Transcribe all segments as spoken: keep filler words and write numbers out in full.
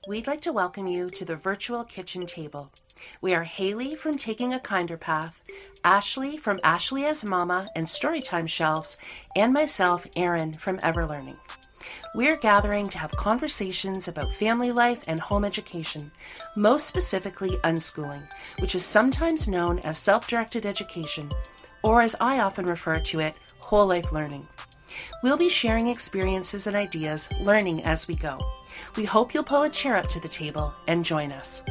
We'd like to welcome you to the virtual kitchen table. We are Haley from Taking a Kinder Path, Ashley from Ashley as Mama and Storytime Shelves, and myself, Erin, from Everlearning. We're gathering to have conversations about family life and home education, most specifically unschooling, which is sometimes known as self-directed education, or as I often refer to it, whole life learning. We'll be sharing experiences and ideas, learning as we go. We hope you'll pull a chair up to the table and join us.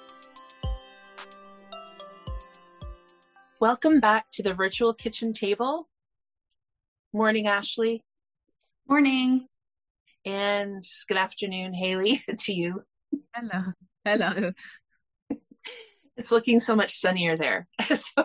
Welcome back to the virtual kitchen table. Morning, Ashley. Morning. And good afternoon, Haley, to you. Hello. Hello. It's looking so much sunnier there so,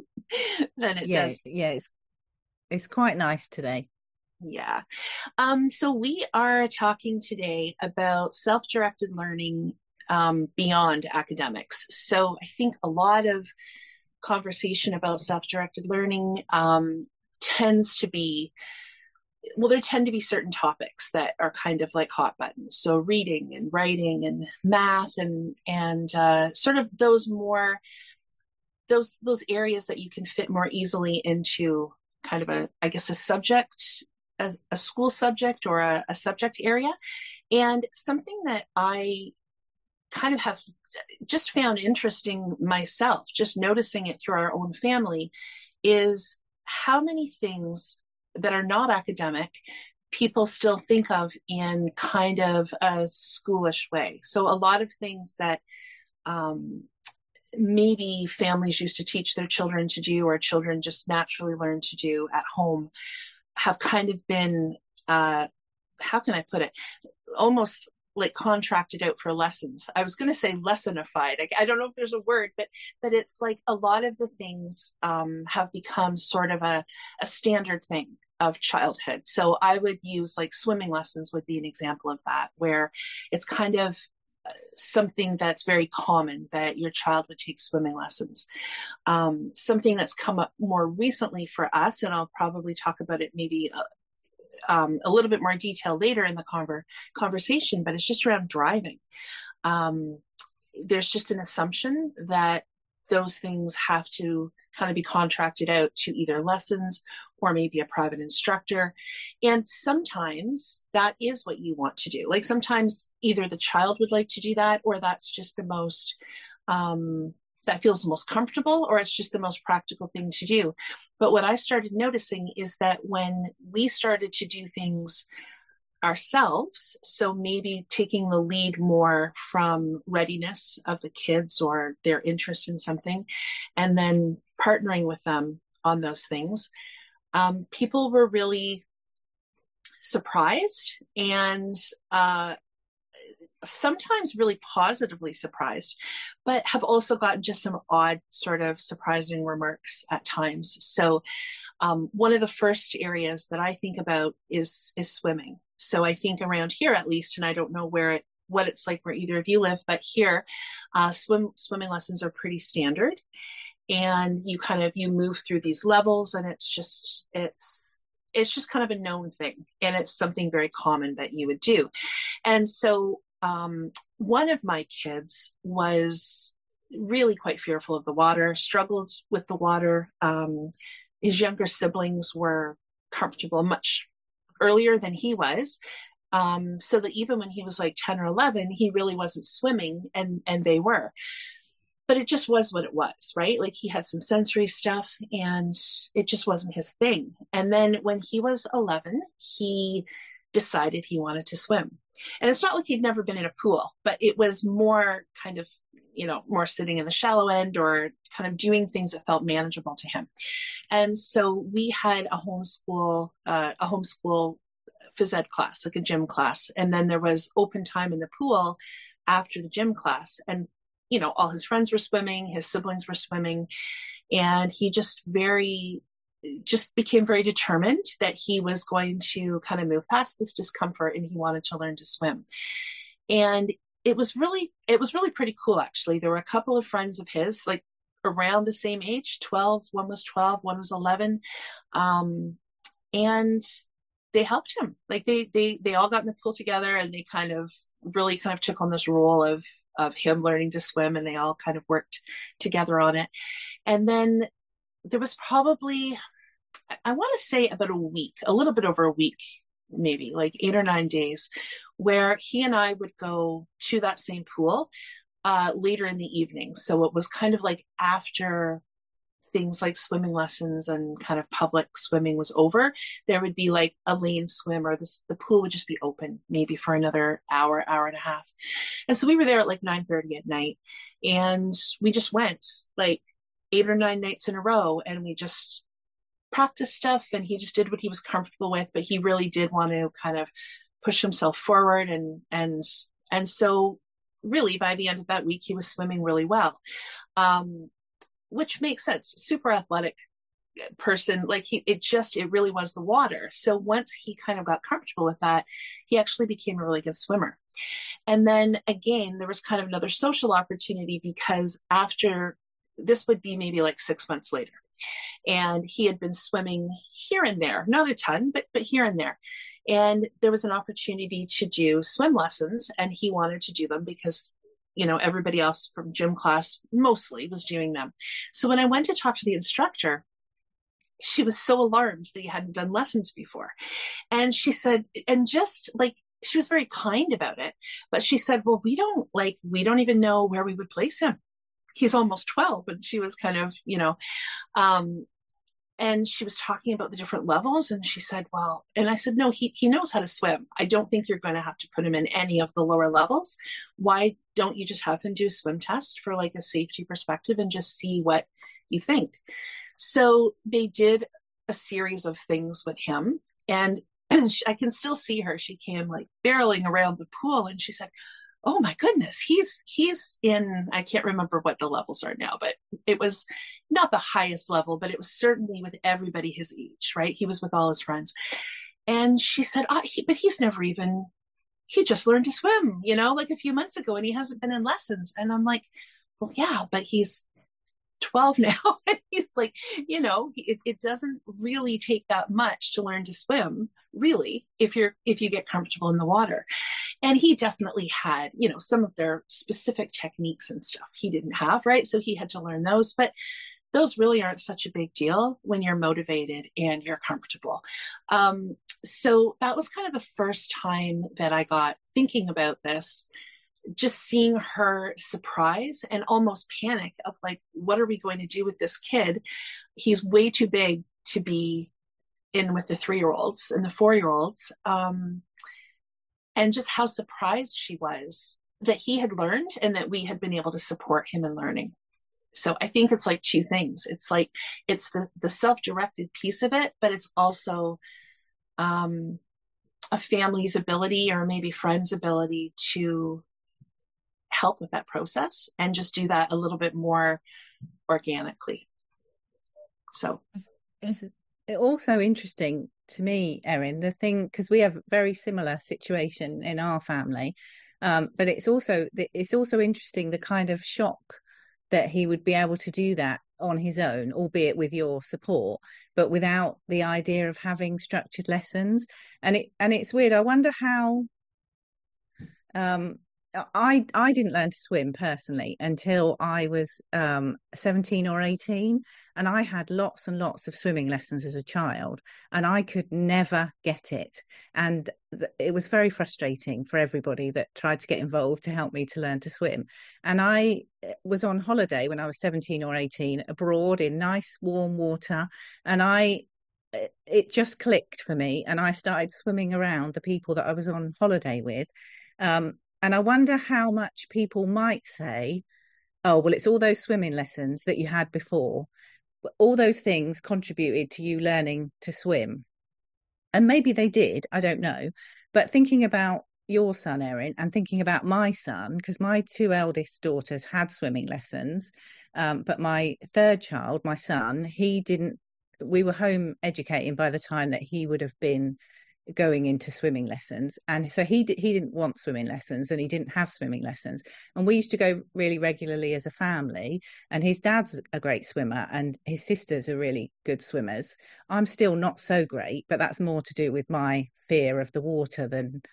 than it yeah, does. Yeah, it's, it's quite nice today. Yeah. Um, so we are talking today about self-directed learning um, beyond academics. So I think a lot of conversation about self-directed learning um, tends to be, well, there tend to be certain topics that are kind of like hot buttons. So reading and writing and math and, and uh, sort of those more, those, those areas that you can fit more easily into kind of a, I guess, a subject A, a school subject or a, a subject area. And something that I kind of have just found interesting myself, just noticing it through our own family, is how many things that are not academic people still think of in kind of a schoolish way. So a lot of things that um, maybe families used to teach their children to do, or children just naturally learn to do at home, have kind of been, uh, how can I put it, almost like contracted out for lessons. I was going to say lessonified. I, I don't know if there's a word, but but it's like a lot of the things um, have become sort of a, a standard thing of childhood. So I would use like swimming lessons would be an example of that, where it's kind of something that's very common that your child would take swimming lessons. Um, something that's come up more recently for us, and I'll probably talk about it maybe uh, um, a little bit more detail later in the conver- conversation, but it's just around driving. Um, there's just an assumption that those things have to kind of be contracted out to either lessons or maybe a private instructor. And sometimes that is what you want to do. Like sometimes either the child would like to do that, or that's just the most, um, that feels the most comfortable, or it's just the most practical thing to do. But what I started noticing is that when we started to do things ourselves, so maybe taking the lead more from readiness of the kids or their interest in something, and then partnering with them on those things, um, people were really surprised and uh, sometimes really positively surprised, but have also gotten just some odd sort of surprising remarks at times. So um, one of the first areas that I think about is is swimming. So I think around here, at least, and I don't know where it what it's like where either of you live, but here, uh, swim swimming lessons are pretty standard, and you kind of you move through these levels, and it's just it's it's just kind of a known thing, and it's something very common that you would do. And so um, one of my kids was really quite fearful of the water, struggled with the water. Um, his younger siblings were comfortable much earlier than he was. Um, so that even when he was like ten or eleven, he really wasn't swimming, and, and they were. But it just was what it was, right? Like he had some sensory stuff and it just wasn't his thing. And then when he was eleven, he decided he wanted to swim. And it's not like he'd never been in a pool, but it was more kind of, you know, more sitting in the shallow end or kind of doing things that felt manageable to him. And so we had a homeschool, uh, a homeschool phys ed class, like a gym class. And then there was open time in the pool after the gym class. And, you know, all his friends were swimming, his siblings were swimming. And he just very, just became very determined that he was going to kind of move past this discomfort and he wanted to learn to swim. And it was really, it was really pretty cool, actually. There were a couple of friends of his, like around the same age, twelve, one was twelve, one was eleven. Um, and they helped him. Like they, they, they all got in the pool together and they kind of really kind of took on this role of of him learning to swim, and they all kind of worked together on it. And then there was probably, I want to say about a week, a little bit over a week, maybe like eight or nine days, where he and I would go to that same pool uh, later in the evening. So it was kind of like after things like swimming lessons and kind of public swimming was over, there would be like a lane swim, or this, the pool would just be open maybe for another hour, hour and a half. And so we were there at like nine thirty at night, and we just went like eight or nine nights in a row, and we just practiced stuff, and he just did what he was comfortable with, but he really did want to kind of push himself forward. And, and, and so really by the end of that week, he was swimming really well. Um, which makes sense. Super athletic person. Like he, it just, it really was the water. So once he kind of got comfortable with that, he actually became a really good swimmer. And then again, there was kind of another social opportunity, because after this would be maybe like six months later, and he had been swimming here and there, not a ton, but, but here and there. And there was an opportunity to do swim lessons, and he wanted to do them because, you know, everybody else from gym class mostly was doing them. So when I went to talk to the instructor, she was so alarmed that he hadn't done lessons before. And she said, and just like, she was very kind about it, but she said, well, we don't like, we don't even know where we would place him. He's almost twelve. And she was kind of, you know, um, and she was talking about the different levels, and she said, well, and I said, no, he, he knows how to swim. I don't think you're going to have to put him in any of the lower levels. Why don't you just have him do a swim test for like a safety perspective and just see what you think? So they did a series of things with him, and I can still see her. She came like barreling around the pool, and she said, oh my goodness, he's he's in, I can't remember what the levels are now, but it was not the highest level, but it was certainly with everybody his age, right? He was with all his friends. And she said, oh, he, but he's never even, he just learned to swim, you know, like a few months ago, and he hasn't been in lessons. And I'm like, well, yeah, but he's twelve now. And he's like, you know, it, it doesn't really take that much to learn to swim, really, if you're, if you get comfortable in the water. And he definitely had, you know, some of their specific techniques and stuff he didn't have, right? So he had to learn those, but those really aren't such a big deal when you're motivated and you're comfortable. Um, so that was kind of the first time that I got thinking about this, just seeing her surprise and almost panic of like, what are we going to do with this kid? He's way too big to be in with the three-year-olds and the four-year-olds. Um, and just how surprised she was that he had learned and that we had been able to support him in learning. So I think it's like two things. It's like, it's the, the self-directed piece of it, but it's also um, a family's ability, or maybe friends' ability, to help with that process and just do that a little bit more organically. So it's also interesting to me, Erin, the thing, because we have a very similar situation in our family, um, but it's also it's also interesting the kind of shock that he would be able to do that on his own, albeit with your support, but without the idea of having structured lessons. And it and it's weird. I wonder how. Um, I I didn't learn to swim personally until I was um, seventeen or eighteen, and I had lots and lots of swimming lessons as a child, and I could never get it. And th- it was very frustrating for everybody that tried to get involved to help me to learn to swim. And I was on holiday when I was seventeen or eighteen abroad in nice warm water, and I it just clicked for me, and I started swimming around the people that I was on holiday with. Um, And I wonder how much people might say, oh, well, it's all those swimming lessons that you had before. All those things contributed to you learning to swim. And maybe they did, I don't know. But thinking about your son, Erin, and thinking about my son, because my two eldest daughters had swimming lessons, um, but my third child, my son, he didn't, we were home educating by the time that he would have been going into swimming lessons, and so he he didn't want swimming lessons, and he didn't have swimming lessons. And we used to go really regularly as a family, and his dad's a great swimmer and his sisters are really good swimmers. I'm still not so great, but that's more to do with my fear of the water than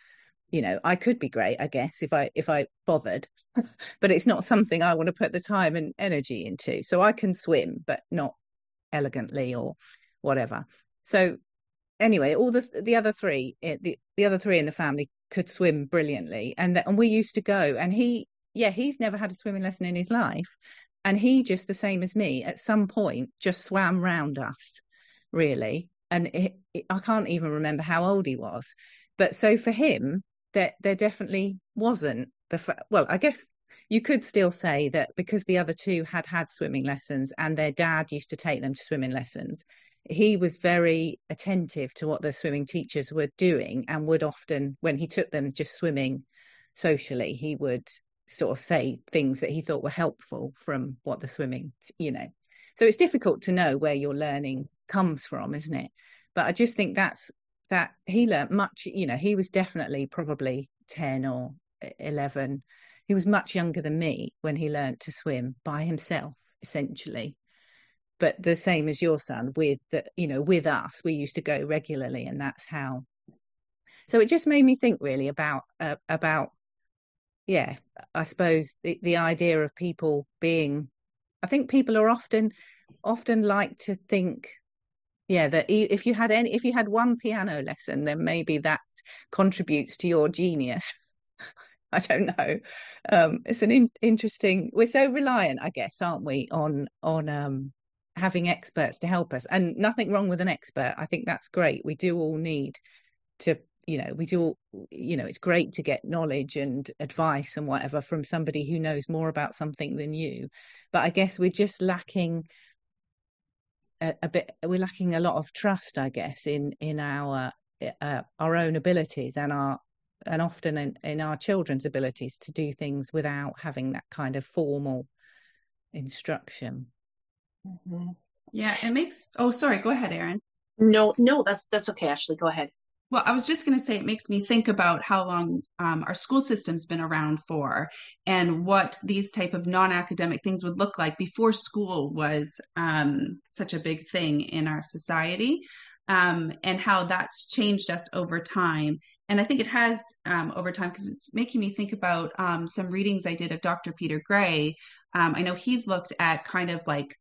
you know, I could be great, I guess, if I if I bothered, but it's not something I want to put the time and energy into. So I can swim, but not elegantly or whatever. So anyway, all the the other three, eh, the the other three in the family could swim brilliantly, and th- and we used to go. And he, yeah, he's never had a swimming lesson in his life, and he just the same as me. At some point, just swam round us, really. And it, it, I can't even remember how old he was, but so for him, there there definitely wasn't the fa- well, I guess. You could still say that because the other two had had swimming lessons and their dad used to take them to swimming lessons, he was very attentive to what the swimming teachers were doing and would often, when he took them just swimming socially, he would sort of say things that he thought were helpful from what the swimming, you know. So it's difficult to know where your learning comes from, isn't it? But I just think that's that he learned much, you know, he was definitely probably ten or eleven. He was much younger than me when he learned to swim by himself, essentially. But the same as your son, with the, you know, with us, we used to go regularly, and that's how. So it just made me think really about uh, about yeah, I suppose the the idea of people being. I think people are often often like to think, yeah, that if you had any, if you had one piano lesson, then maybe that contributes to your genius. I don't know. Um, it's an in interesting. We're so reliant, I guess, aren't we, on on um, having experts to help us? And nothing wrong with an expert. I think that's great. We do all need to, you know, we do, all, you know, it's great to get knowledge and advice and whatever from somebody who knows more about something than you. But I guess we're just lacking a, a bit. We're lacking a lot of trust, I guess, in in our uh, our own abilities and our and often in, in our children's abilities to do things without having that kind of formal instruction. Mm-hmm. Yeah, it makes, oh, sorry, go ahead, Erin. No, no, that's that's okay, Ashley. Go ahead. Well, I was just going to say it makes me think about how long um, our school system's been around for and what these type of non-academic things would look like before school was um, such a big thing in our society, um, and how that's changed us over time. And I think it has um, over time because it's making me think about um, some readings I did of Doctor Peter Gray. Um, I know he's looked at kind of like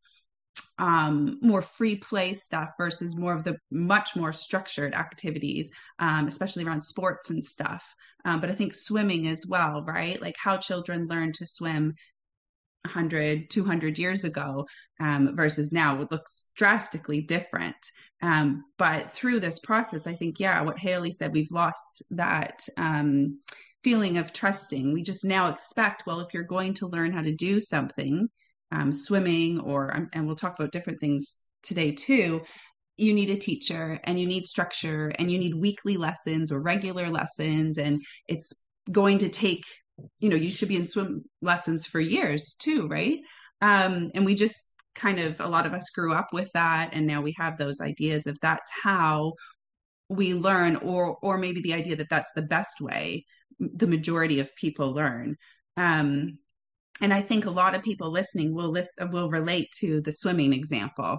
um, more free play stuff versus more of the much more structured activities, um, especially around sports and stuff. Um, but I think swimming as well, right? Like how children learn to swim one hundred, two hundred years ago um, versus now, it looks drastically different. Um, but through this process, I think, yeah, what Haley said, we've lost that um, feeling of trusting. We just now expect, well, if you're going to learn how to do something, um, swimming, or, um, and we'll talk about different things today too, you need a teacher and you need structure and you need weekly lessons or regular lessons. And it's going to take, you know, you should be in swim lessons for years too, right? Um, and we just kind of, a lot of us grew up with that. And now we have those ideas of that's how we learn, or, or maybe the idea that that's the best way the majority of people learn. Um, and I think a lot of people listening will list, will relate to the swimming example.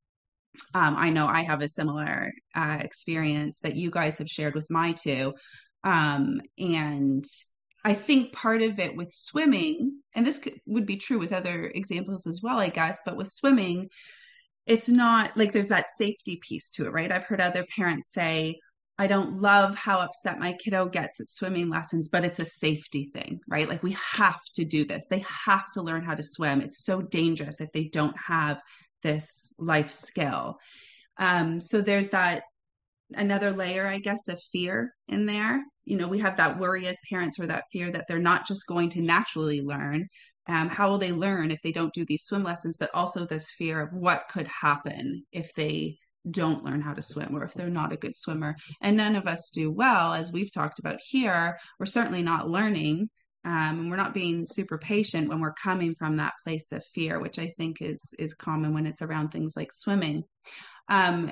Um, I know I have a similar uh, experience that you guys have shared with my two. Um, and I think part of it with swimming, and this could, would be true with other examples as well, I guess, but with swimming, it's not like there's that safety piece to it, right? I've heard other parents say, I don't love how upset my kiddo gets at swimming lessons, but it's a safety thing, right? Like we have to do this. They have to learn how to swim. It's so dangerous if they don't have this life skill. Um, so there's that another layer, I guess, of fear in there. You know, we have that worry as parents, or that fear that they're not just going to naturally learn. Um, how will they learn if they don't do these swim lessons? But also this fear of what could happen if they don't learn how to swim, or if they're not a good swimmer. And none of us do well, as we've talked about here. We're certainly not learning. Um, and we're not being super patient when we're coming from that place of fear, which I think is is common when it's around things like swimming. Um,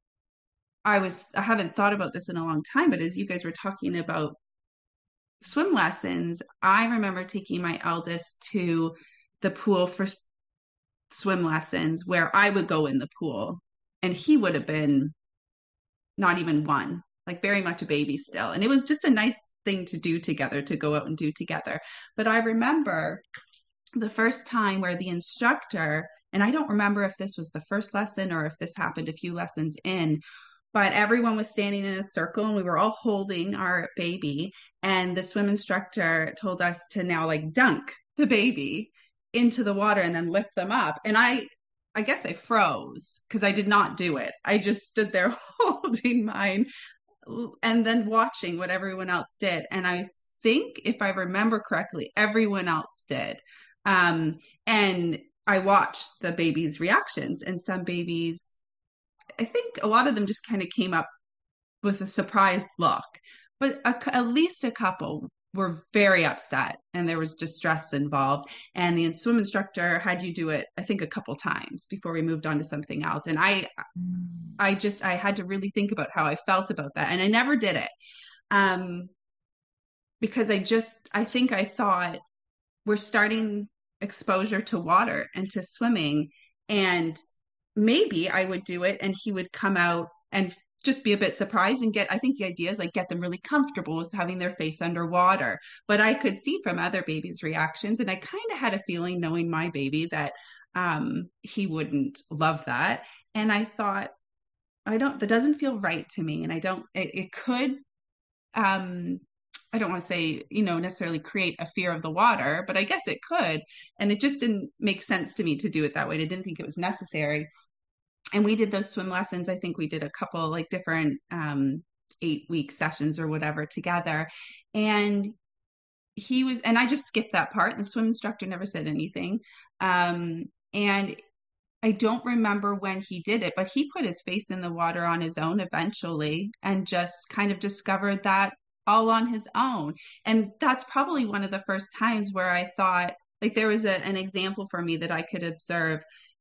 I was I haven't thought about this in a long time, but as you guys were talking about swim lessons, I remember taking my eldest to the pool for swim lessons where I would go in the pool and he would have been not even one. like very much a baby still. And it was just a nice thing to do together, to go out and do together. But I remember the first time where the instructor, and I don't remember if this was the first lesson or if this happened a few lessons in, but everyone was standing in a circle and we were all holding our baby. And the swim instructor told us to now like dunk the baby into the water and then lift them up. And I, I guess I froze because I did not do it. I just stood there holding mine and then watching what everyone else did. And I think, if I remember correctly, everyone else did. Um, and I watched the babies' reactions, and some babies, I think a lot of them just kind of came up with a surprised look, but a, at least a couple were very upset and there was distress involved. And the swim instructor had you do it, I think, a couple times before we moved on to something else. And I, I just, I had to really think about how I felt about that. And I never did it. Um, because I just, I think I thought we're starting exposure to water and to swimming, and maybe I would do it and he would come out and just be a bit surprised and get, I think the idea is like get them really comfortable with having their face underwater. But I could see from other babies' reactions, and I kind of had a feeling, knowing my baby, that um, he wouldn't love that. And I thought, I don't, that doesn't feel right to me. And I don't, it, it could, um, I don't want to say, you know, necessarily create a fear of the water, but I guess it could. And it just didn't make sense to me to do it that way. I didn't think it was necessary. And we did those swim lessons. I think we did a couple like different um, eight week sessions or whatever together. And he was, and I just skipped that part. And the swim instructor never said anything. Um, and I don't remember when he did it, but he put his face in the water on his own eventually and just kind of discovered that all on his own. And that's probably one of the first times where I thought, like, there was a, an example for me that I could observe.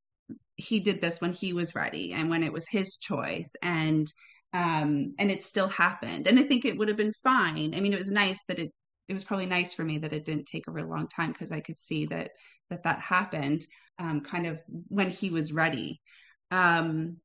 He did this when he was ready and when it was his choice, and um and it still happened. And I think it would have been fine. I mean, it was nice that it it was probably nice for me that it didn't take a real long time, because I could see that that that happened um kind of when he was ready. Um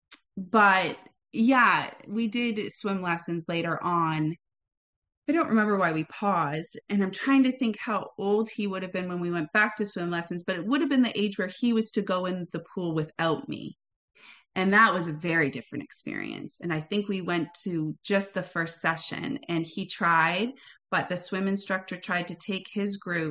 but yeah, we did swim lessons later on. I don't remember why we paused, and I'm trying to think how old he would have been when we went back to swim lessons, but it would have been the age where he was to go in the pool without me. And that was a very different experience. And I think we went to just the first session and he tried, but the swim instructor tried to take his group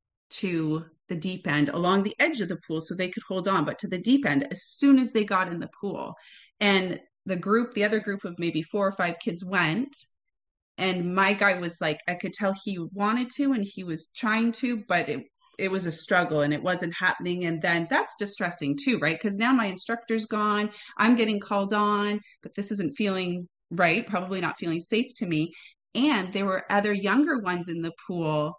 to the deep end along the edge of the pool so they could hold on, but to the deep end as soon as they got in the pool. And the group, the other group of maybe four or five kids went. And my guy was like, I could tell he wanted to and he was trying to, but it it was a struggle and it wasn't happening. And then that's distressing too, right? Because now my instructor's gone, I'm getting called on, but this isn't feeling right, probably not feeling safe to me. And there were other younger ones in the pool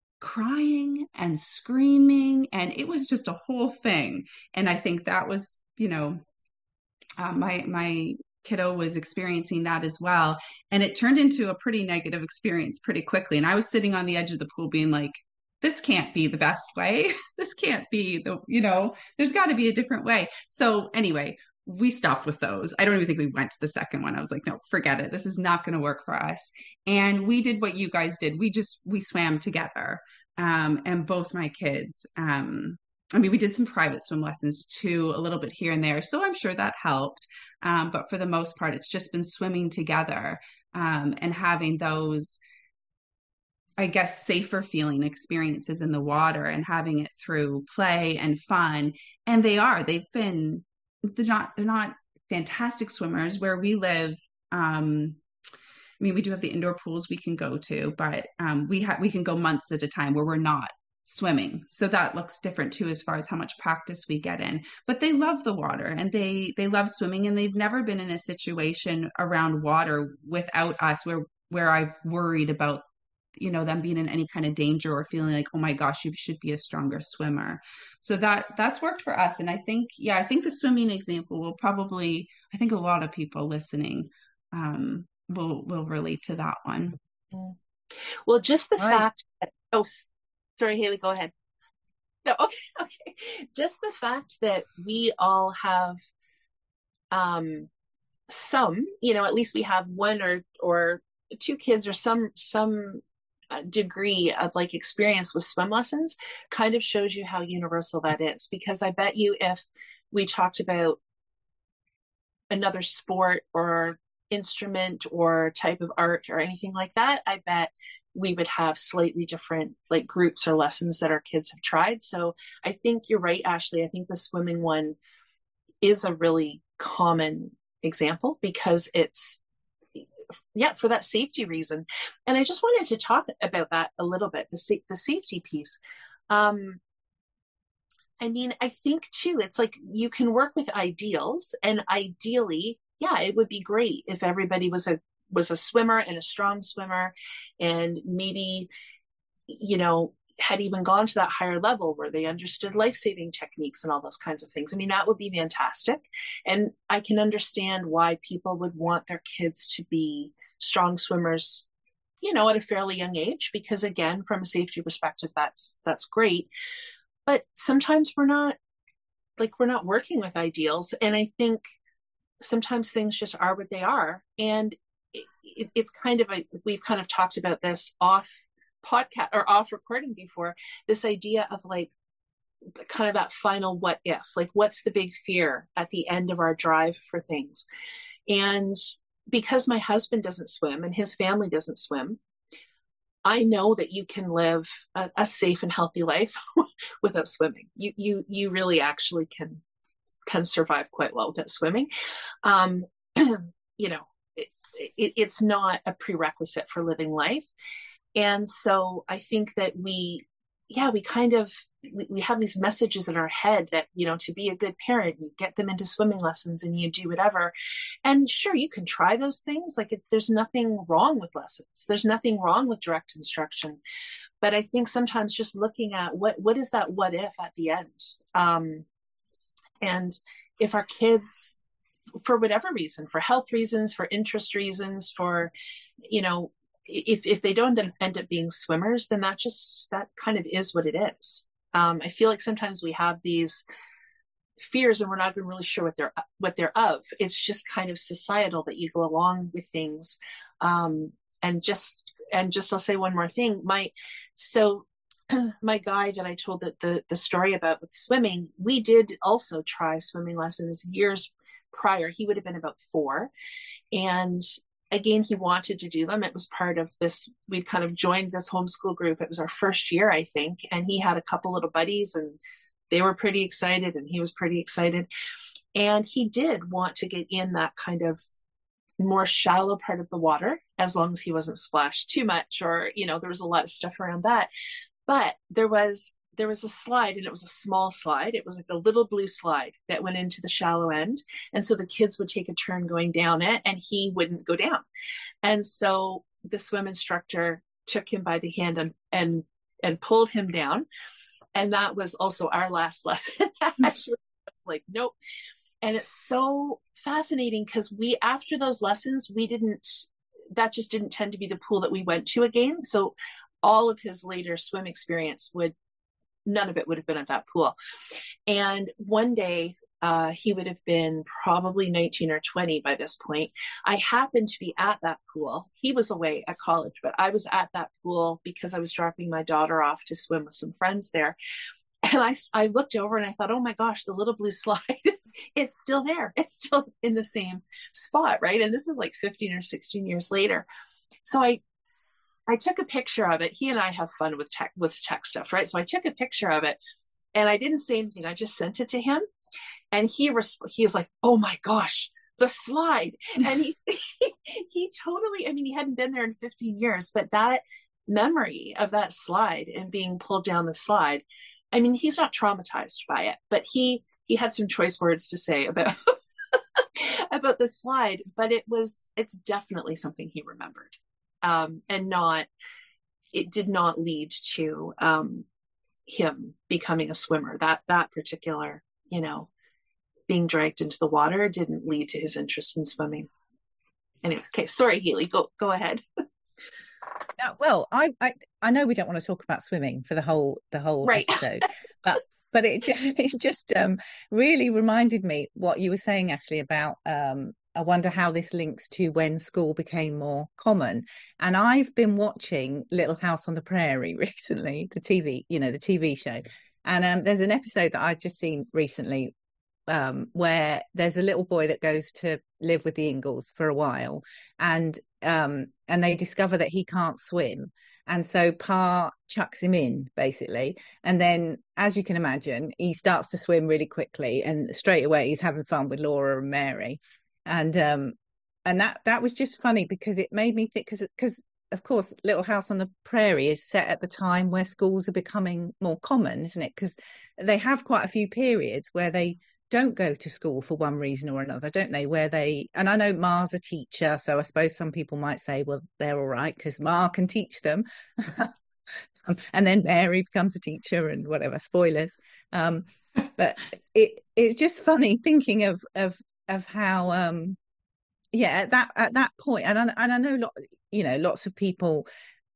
crying and screaming, and it was just a whole thing. And I think that was, you know, uh, my my kiddo was experiencing that as well. And it turned into a pretty negative experience pretty quickly. And I was sitting on the edge of the pool being like, this can't be the best way. This can't be the, you know, there's got to be a different way. So anyway, we stopped with those. I don't even think we went to the second one. I was like, no, forget it. This is not going to work for us. And we did what you guys did. We just, we swam together. Um, and both my kids, um, I mean, we did some private swim lessons too, a little bit here and there. So I'm sure that helped. Um, but for the most part, it's just been swimming together um, and having those, I guess, safer feeling experiences in the water and having it through play and fun. And they are, they've been, they're not, they're not fantastic swimmers where we live. Um, I mean, we do have the indoor pools we can go to, but um, we have, we can go months at a time where we're not swimming. So that looks different too, as far as how much practice we get in. But they love the water and they they love swimming, and they've never been in a situation around water without us where where I've worried about, you know, them being in any kind of danger or feeling like, oh my gosh, you should be a stronger swimmer. So that that's worked for us. And I think, yeah, I think the swimming example will probably, I think a lot of people listening um, will will relate to that one. Well, just the Right. fact that, oh, sorry, Haley, go ahead. No, okay, okay. Just the fact that we all have um, some, you know, at least we have one or or two kids or some some uh, degree of like experience with swim lessons, kind of shows you how universal that is. Because I bet you if we talked about another sport or instrument or type of art or anything like that, I bet we would have slightly different like groups or lessons that our kids have tried. So I think you're right, Ashley. I think the swimming one is a really common example because it's, yeah, for that safety reason. And I just wanted to talk about that a little bit, the, sa- the safety piece. Um, I mean, I think too, it's like you can work with ideals, and ideally, yeah, it would be great if everybody was a was a swimmer and a strong swimmer, and maybe, you know, had even gone to that higher level where they understood life-saving techniques and all those kinds of things. I mean, that would be fantastic. And I can understand why people would want their kids to be strong swimmers, you know, at a fairly young age, because again, from a safety perspective, that's that's great. But sometimes we're not, like, we're not working with ideals. And I think sometimes things just are what they are. And it, it, it's kind of, a, we've kind of talked about this off podcast or off recording before, this idea of like, kind of that final what if, like, what's the big fear at the end of our drive for things? And because my husband doesn't swim and his family doesn't swim, I know that you can live a, a safe and healthy life without swimming. You, you, you really actually can, can survive quite well without swimming. Um, you know, it, it, it's not a prerequisite for living life. And so I think that we, yeah, we kind of, we, we have these messages in our head that, you know, to be a good parent, you get them into swimming lessons and you do whatever. And sure, you can try those things. Like, it, there's nothing wrong with lessons. There's nothing wrong with direct instruction. But I think sometimes just looking at what, what is that what if at the end? Um, and if our kids, for whatever reason, for health reasons, for interest reasons, for, you know, if if they don't end up being swimmers, then that just, that kind of is what it is. Um, I feel like sometimes we have these fears and we're not even really sure what they're what they're of. It's just kind of societal that you go along with things. Um, and just and just I'll say one more thing. My so my guy that I told that the the story about with swimming, we did also try swimming lessons years prior. He would have been about four, and again, he wanted to do them. It was part of this, we'd kind of joined this homeschool group. It was our first year, I think. And he had a couple little buddies and they were pretty excited and he was pretty excited. And he did want to get in that kind of more shallow part of the water, as long as he wasn't splashed too much, or, you know, there was a lot of stuff around that. But there was, there was a slide, and it was a small slide. It was like a little blue slide that went into the shallow end. And so the kids would take a turn going down it and he wouldn't go down. And so the swim instructor took him by the hand and, and, and pulled him down. And that was also our last lesson. Actually, it's like, nope. And it's so fascinating because we, after those lessons, we didn't, that just didn't tend to be the pool that we went to again. So all of his later swim experience would, none of it would have been at that pool. And one day, uh, he would have been probably nineteen or twenty by this point. I happened to be at that pool. He was away at college, but I was at that pool because I was dropping my daughter off to swim with some friends there. And I, I looked over and I thought, oh my gosh, the little blue slide is, it's still there. It's still in the same spot, right? And this is like fifteen or sixteen years later. So I, I took a picture of it. He and I have fun with tech, with tech stuff, right? So I took a picture of it and I didn't say anything. I just sent it to him. And he res- he was like, oh my gosh, the slide. And he, he totally, I mean, he hadn't been there in fifteen years, but that memory of that slide and being pulled down the slide, I mean, he's not traumatized by it, but he, he had some choice words to say about, about the slide, but it was, it's definitely something he remembered. Um, and not, it did not lead to um, him becoming a swimmer. That that particular, you know, being dragged into the water didn't lead to his interest in swimming. Anyway, okay, sorry, Healy, go go ahead. No, well, I, I I know we don't want to talk about swimming for the whole the whole right. episode, but but it just it just um really reminded me what you were saying, Ashley, about um I wonder how this links to when school became more common. And I've been watching Little House on the Prairie recently, the T V, you know, the T V show. And um, there's an episode that I've just seen recently um, where there's a little boy that goes to live with the Ingalls for a while, and um, and they discover that he can't swim. And so Pa chucks him in, basically. And then, as you can imagine, he starts to swim really quickly. And straight away, he's having fun with Laura and Mary. And um, and that that was just funny because it made me think, because because of course, Little House on the Prairie is set at the time where schools are becoming more common, isn't it? Because they have quite a few periods where they don't go to school for one reason or another, don't they? Where they, and I know Ma's a teacher, so I suppose some people might say, well, they're all right because Ma can teach them. And then Mary becomes a teacher and whatever, spoilers. Um, but it it's just funny thinking of of of how um yeah, at that at that point, and I, and I know lot, you know, lots of people.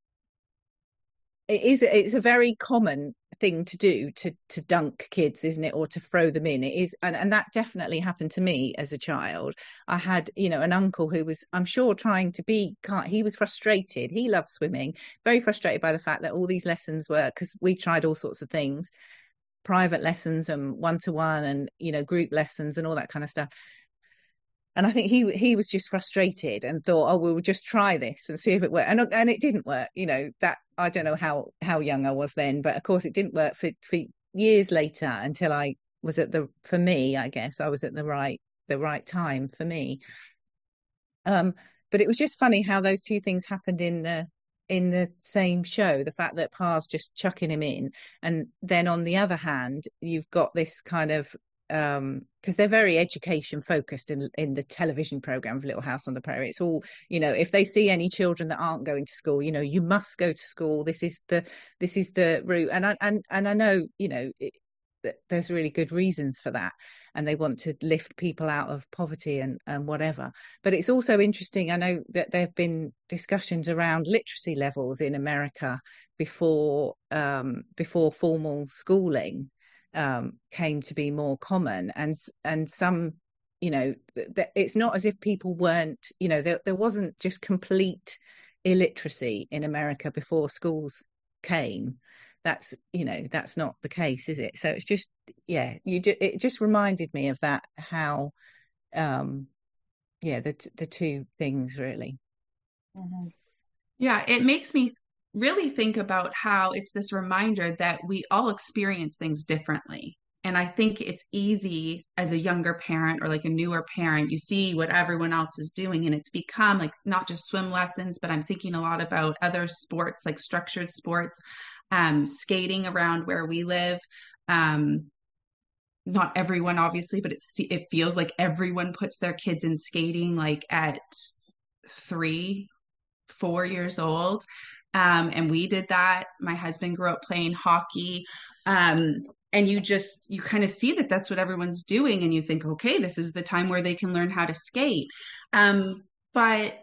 It is it's a very common thing to do to to dunk kids, isn't it, or to throw them in. It is, and and that definitely happened to me as a child. I had, you know, an uncle who was, I'm sure, trying to be, can't, he was frustrated. He loved swimming, very frustrated by the fact that all these lessons were, because we tried all sorts of things, private lessons and one-to-one and, you know, group lessons and all that kind of stuff. And I think he he was just frustrated and thought, oh, we'll just try this and see if it works. And and it didn't work. You know, that I don't know how how young I was then, but of course it didn't work for for years later until I was at the, for me, I guess I was at the right the right time for me. Um, but it was just funny how those two things happened in the in the same show. The fact that Pa's just chucking him in, and then on the other hand, you've got this kind of, um because they're very education focused in in the television program of Little House on the Prairie. It's all, you know, if they see any children that aren't going to school, you know, you must go to school, this is the this is the route. And I and and I know, you know, it, there's really good reasons for that, and they want to lift people out of poverty and and whatever. But it's also interesting, I know that there have been discussions around literacy levels in America before um before formal schooling um came to be more common, and and some, you know, th- it's not as if people weren't, you know, there, there wasn't just complete illiteracy in America before schools came. That's, you know, that's not the case, is it? So it's just, yeah, you ju- it just reminded me of that, how um yeah, the the two things really. Mm-hmm. Yeah, it makes me really think about how it's this reminder that we all experience things differently. And I think it's easy as a younger parent or like a newer parent, you see what everyone else is doing, and it's become like not just swim lessons, but I'm thinking a lot about other sports, like structured sports, um, skating around where we live. Um, not everyone, obviously, but it's, it feels like everyone puts their kids in skating like at three, four years old. Um, and we did that. My husband grew up playing hockey. Um, and you just, you kind of see that that's what everyone's doing. And you think, okay, this is the time where they can learn how to skate. Um, but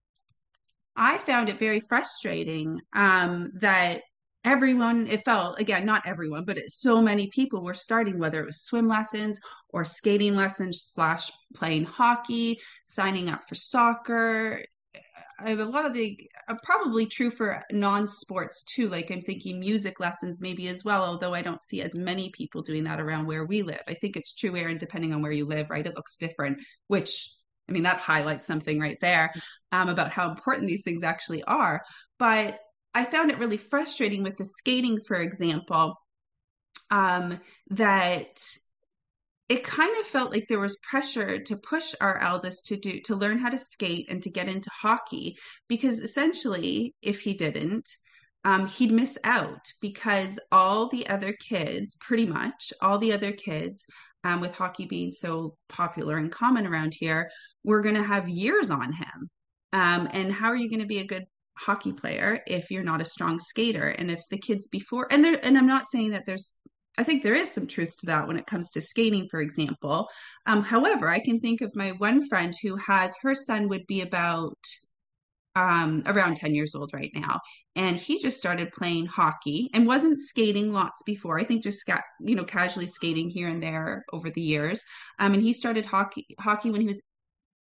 I found it very frustrating um, that everyone, it felt, again, not everyone, but it, so many people were starting, whether it was swim lessons or skating lessons slash playing hockey, signing up for soccer. I have a lot of the uh, probably true for non-sports too. Like I'm thinking music lessons maybe as well, although I don't see as many people doing that around where we live. I think it's true, Erin, depending on where you live, right? It looks different, which, I mean, that highlights something right there um, about how important these things actually are. But I found it really frustrating with the skating, for example, um, that it kind of felt like there was pressure to push our eldest to do to learn how to skate and to get into hockey, because essentially if he didn't, um, he'd miss out, because all the other kids, pretty much all the other kids, um, with hockey being so popular and common around here, were going to have years on him. Um, and how are you going to be a good hockey player if you're not a strong skater? And if the kids before, and there, and I'm not saying that there's, I think there is some truth to that when it comes to skating, for example. Um, however, I can think of my one friend who has, her son would be about um, around ten years old right now. And he just started playing hockey and wasn't skating lots before. I think just, got, you know, casually skating here and there over the years. Um, and he started hockey, hockey when he was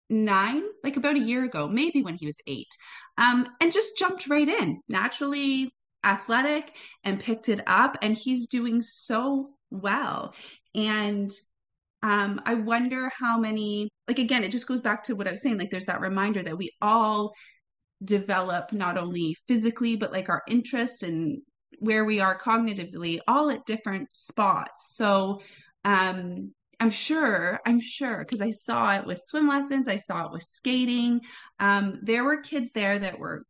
nine, like about a year ago, maybe when he was eight, um, and just jumped right in, naturally athletic, and picked it up. And he's doing so well. And um, I wonder how many, like, again, it just goes back to what I was saying. Like, there's that reminder that we all develop not only physically, but like our interests and where we are cognitively, all at different spots. So, um, I'm sure, I'm sure, because I saw it with swim lessons, I saw it with skating. Um, there were kids there that were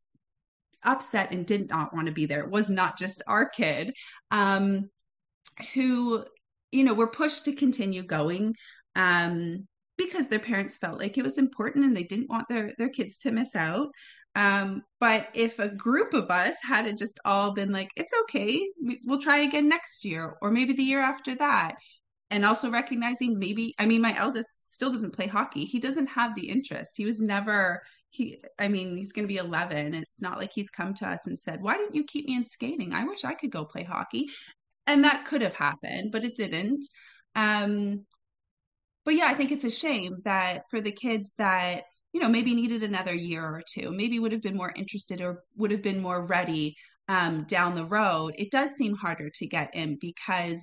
upset and did not want to be there. It was not just our kid, um, who, you know, were pushed to continue going, um, because their parents felt like it was important and they didn't want their their kids to miss out. Um, but if a group of us had just all been like, it's okay, we'll try again next year, or maybe the year after that, and also recognizing maybe, I mean, my eldest still doesn't play hockey. He doesn't have the interest. He was never, he, I mean, he's going to be eleven, and it's not like he's come to us and said, why didn't you keep me in skating? I wish I could go play hockey. And that could have happened, but it didn't. Um, but yeah, I think it's a shame that for the kids that, you know, maybe needed another year or two, maybe would have been more interested or would have been more ready um, down the road, it does seem harder to get in because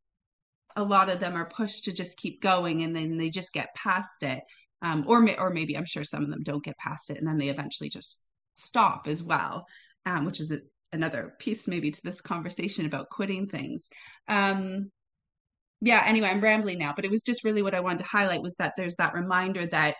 a lot of them are pushed to just keep going, and then they just get past it. Um, or, or maybe I'm sure some of them don't get past it, and then they eventually just stop as well, um, which is a, another piece maybe to this conversation about quitting things. Um, yeah, anyway, I'm rambling now, but it was just really what I wanted to highlight was that there's that reminder that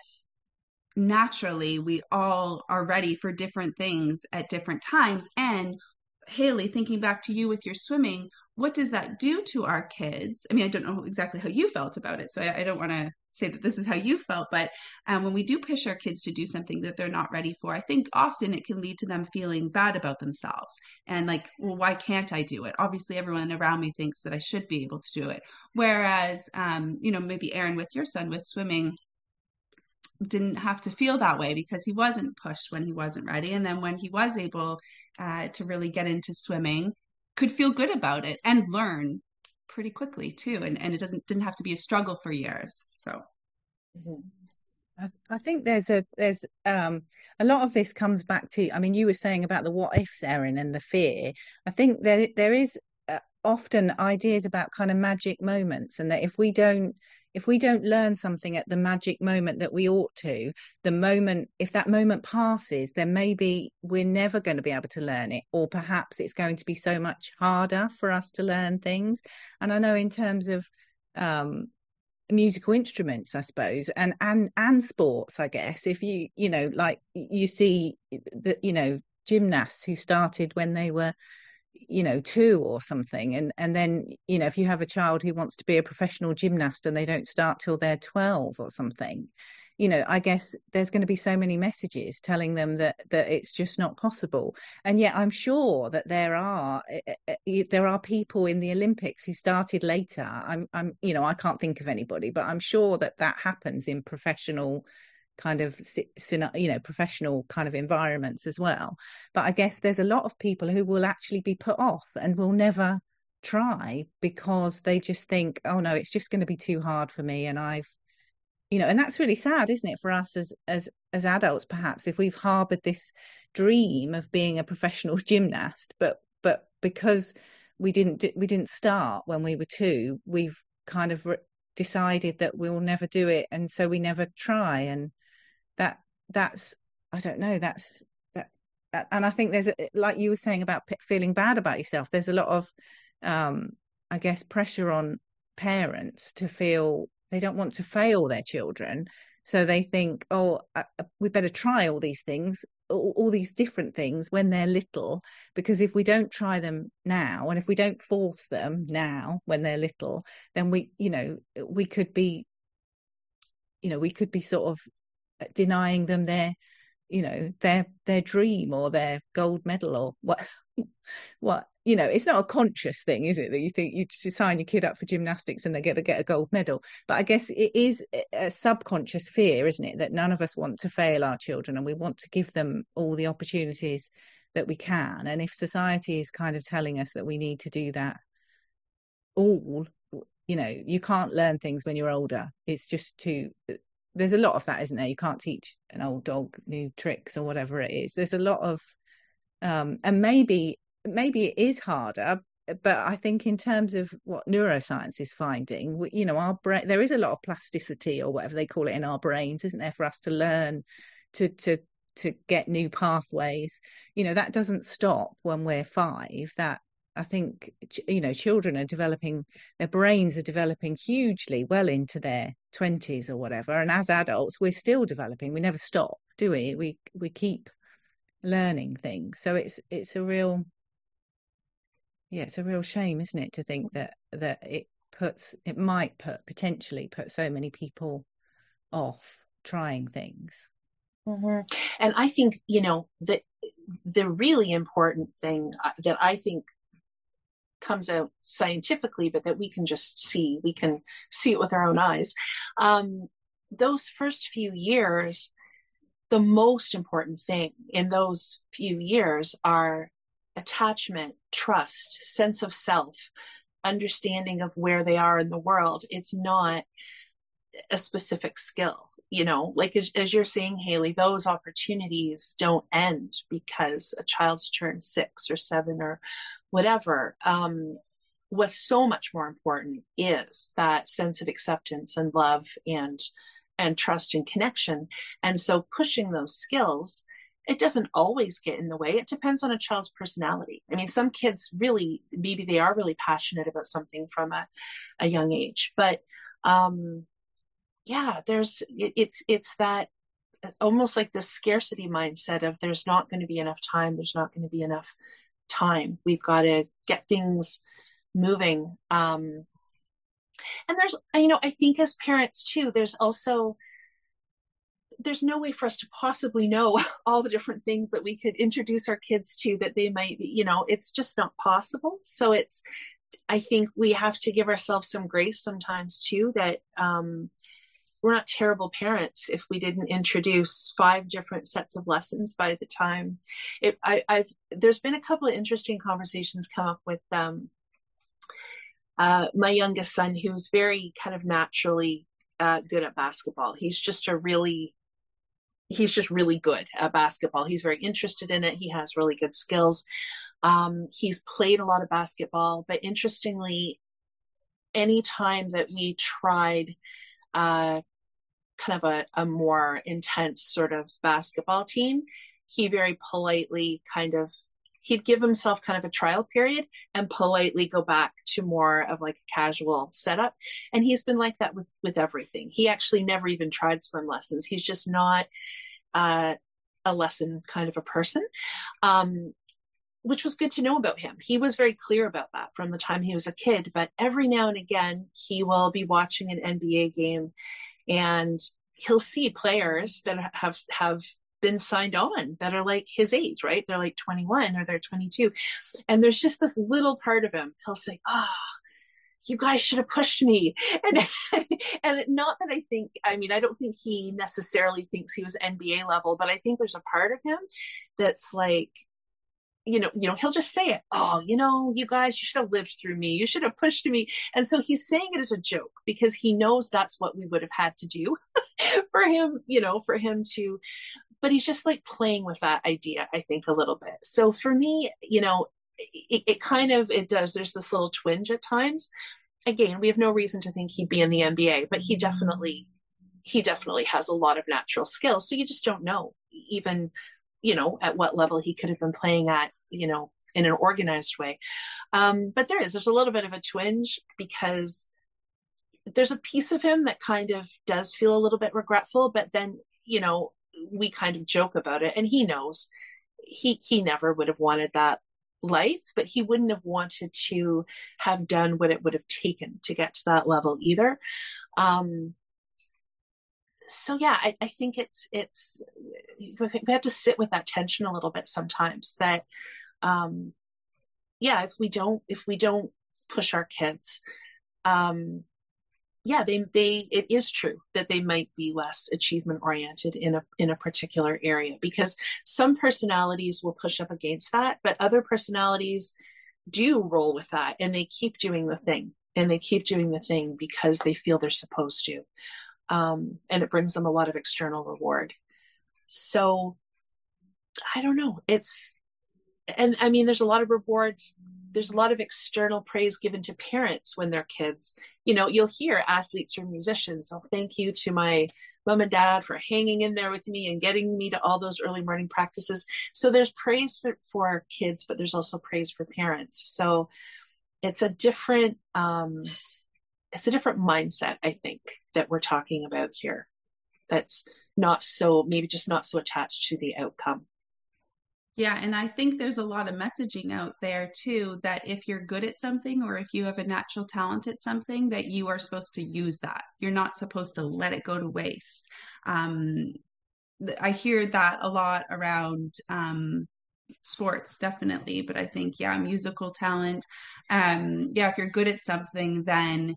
naturally we all are ready for different things at different times. And Haley, thinking back to you with your swimming, what does that do to our kids? I mean, I don't know exactly how you felt about it, so I, I don't want to say that this is how you felt, but um, when we do push our kids to do something that they're not ready for, I think often it can lead to them feeling bad about themselves and like, well, why can't I do it? Obviously, everyone around me thinks that I should be able to do it. Whereas, um, you know, maybe Aaron with your son with swimming didn't have to feel that way because he wasn't pushed when he wasn't ready. And then when he was able uh, to really get into swimming, could feel good about it and learn pretty quickly too. And, and it doesn't didn't have to be a struggle for years. So I, I think there's a there's um a lot of this comes back to, I mean, you were saying about the what ifs, Erin, and the fear. I think there there is uh, often ideas about kind of magic moments, and that if we don't if we don't learn something at the magic moment that we ought to, the moment, if that moment passes, then maybe we're never going to be able to learn it, or perhaps it's going to be so much harder for us to learn things. And I know in terms of um, musical instruments, I suppose, and and and sports, I guess, if you, you know, like you see the, you know, gymnasts who started when they were, you know, two or something, and and then, you know, if you have a child who wants to be a professional gymnast and they don't start till they're twelve or something, you know, I guess there's going to be so many messages telling them that that it's just not possible. And yet I'm sure that there are there are people in the Olympics who started later. I'm I'm you know, I can't think of anybody, but I'm sure that that happens in professional kind of, you know, professional kind of environments as well. But I guess there's a lot of people who will actually be put off and will never try because they just think, oh no, it's just going to be too hard for me. And I've, you know, and that's really sad, isn't it, for us as as as adults, perhaps, if we've harbored this dream of being a professional gymnast, but but because we didn't we didn't start when we were two, we've kind of re- decided that we'll never do it, and so we never try. And that that's I don't know, that's that, that and I think there's a, like you were saying about p- feeling bad about yourself, there's a lot of um I guess pressure on parents to feel they don't want to fail their children, so they think, oh, I, we better try all these things, all, all these different things when they're little, because if we don't try them now, and if we don't force them now when they're little, then we, you know, we could be, you know, we could be sort of denying them their, you know, their their dream or their gold medal or what what you know, it's not a conscious thing, is it, that you think you just sign your kid up for gymnastics and they're going to get a gold medal? But I guess it is a subconscious fear, isn't it, that none of us want to fail our children and we want to give them all the opportunities that we can. And if society is kind of telling us that we need to do that all, you know, you can't learn things when you're older, it's just too there's a lot of that, isn't there? You can't teach an old dog new tricks or whatever it is. There's a lot of, um, and maybe maybe it is harder, but I think in terms of what neuroscience is finding, we, you know, our brain, there is a lot of plasticity or whatever they call it in our brains, isn't there, for us to learn, to to to get new pathways. You know, that doesn't stop when we're five. That, I think, you know, children are developing, their brains are developing hugely well into their twenties or whatever. And as adults, we're still developing. We never stop, do we? We we keep learning things. So it's it's a real, yeah, it's a real shame, isn't it, to think that that it puts, it might put, potentially put so many people off trying things. Mm-hmm. And I think, you know, that the really important thing that I think comes out scientifically, but that we can just see, we can see it with our own eyes. Um, those first few years, the most important thing in those few years are attachment, trust, sense of self, understanding of where they are in the world. It's not a specific skill. You know, like as, as you're saying, Haley, those opportunities don't end because a child's turned six or seven or whatever. Um, what's so much more important is that sense of acceptance and love and and trust and connection. And so pushing those skills, it doesn't always get in the way. It depends on a child's personality. I mean, some kids really, maybe they are really passionate about something from a, a young age, but um, yeah, there's, it, it's, it's that almost like this scarcity mindset of there's not going to be enough time. There's not going to be enough time. We've got to get things moving. Um, and there's, you know, I think as parents too, there's also, there's no way for us to possibly know all the different things that we could introduce our kids to that they might be, you know, it's just not possible. So it's, I think we have to give ourselves some grace sometimes too, that, um, we're not terrible parents if we didn't introduce five different sets of lessons by the time it, I, I've, there's been a couple of interesting conversations come up with um, uh, my youngest son, who's very kind of naturally uh, good at basketball. He's just a really, he's just really good at basketball. He's very interested in it. He has really good skills. Um, he's played a lot of basketball, but interestingly, anytime that we tried uh, kind of a, a more intense sort of basketball team, he very politely kind of, he'd give himself kind of a trial period and politely go back to more of like a casual setup. And he's been like that with, with everything. He actually never even tried swim lessons. He's just not uh, a lesson kind of a person, um, which was good to know about him. He was very clear about that from the time he was a kid, but every now and again, he will be watching an N B A game and he'll see players that have, have been signed on that are like his age, right? They're like twenty-one or they're twenty-two. And there's just this little part of him. He'll say, oh, you guys should have pushed me. And, and not that I think, I mean, I don't think he necessarily thinks he was N B A level, but I think there's a part of him that's like, you know, you know, he'll just say it. Oh, you know, you guys, you should have lived through me. You should have pushed me. And so he's saying it as a joke because he knows that's what we would have had to do for him, you know, for him to, but he's just like playing with that idea, I think, a little bit. So for me, you know, it, it kind of, it does, there's this little twinge at times. Again, we have no reason to think he'd be in the N B A, but he definitely, he definitely has a lot of natural skills. So you just don't know even, you know, at what level he could have been playing at, you know, in an organized way. Um, but there is, there's a little bit of a twinge because there's a piece of him that kind of does feel a little bit regretful, but then, you know, we kind of joke about it and he knows he, he never would have wanted that life, but he wouldn't have wanted to have done what it would have taken to get to that level either. Um, So yeah, I, I think it's, it's, we have to sit with that tension a little bit sometimes that, um, yeah, if we don't, if we don't push our kids, um, yeah, they, they, it is true that they might be less achievement oriented in a, in a particular area because some personalities will push up against that, but other personalities do roll with that and they keep doing the thing and they keep doing the thing because they feel they're supposed to. Um, and it brings them a lot of external reward. So I don't know. It's, and I mean, there's a lot of reward. There's a lot of external praise given to parents when they're kids. You know, you'll hear athletes or musicians, "Oh, thank you to my mom and dad for hanging in there with me and getting me to all those early morning practices." So there's praise for, for kids, but there's also praise for parents. So it's a different, um, it's a different mindset, I think, that we're talking about here. That's not so, maybe just not so attached to the outcome. Yeah, and I think there's a lot of messaging out there too, that if you're good at something or if you have a natural talent at something, that you are supposed to use that. You're not supposed to let it go to waste. Um, I hear that a lot around um, sports, definitely, but I think, yeah, musical talent. Um, yeah, if you're good at something, then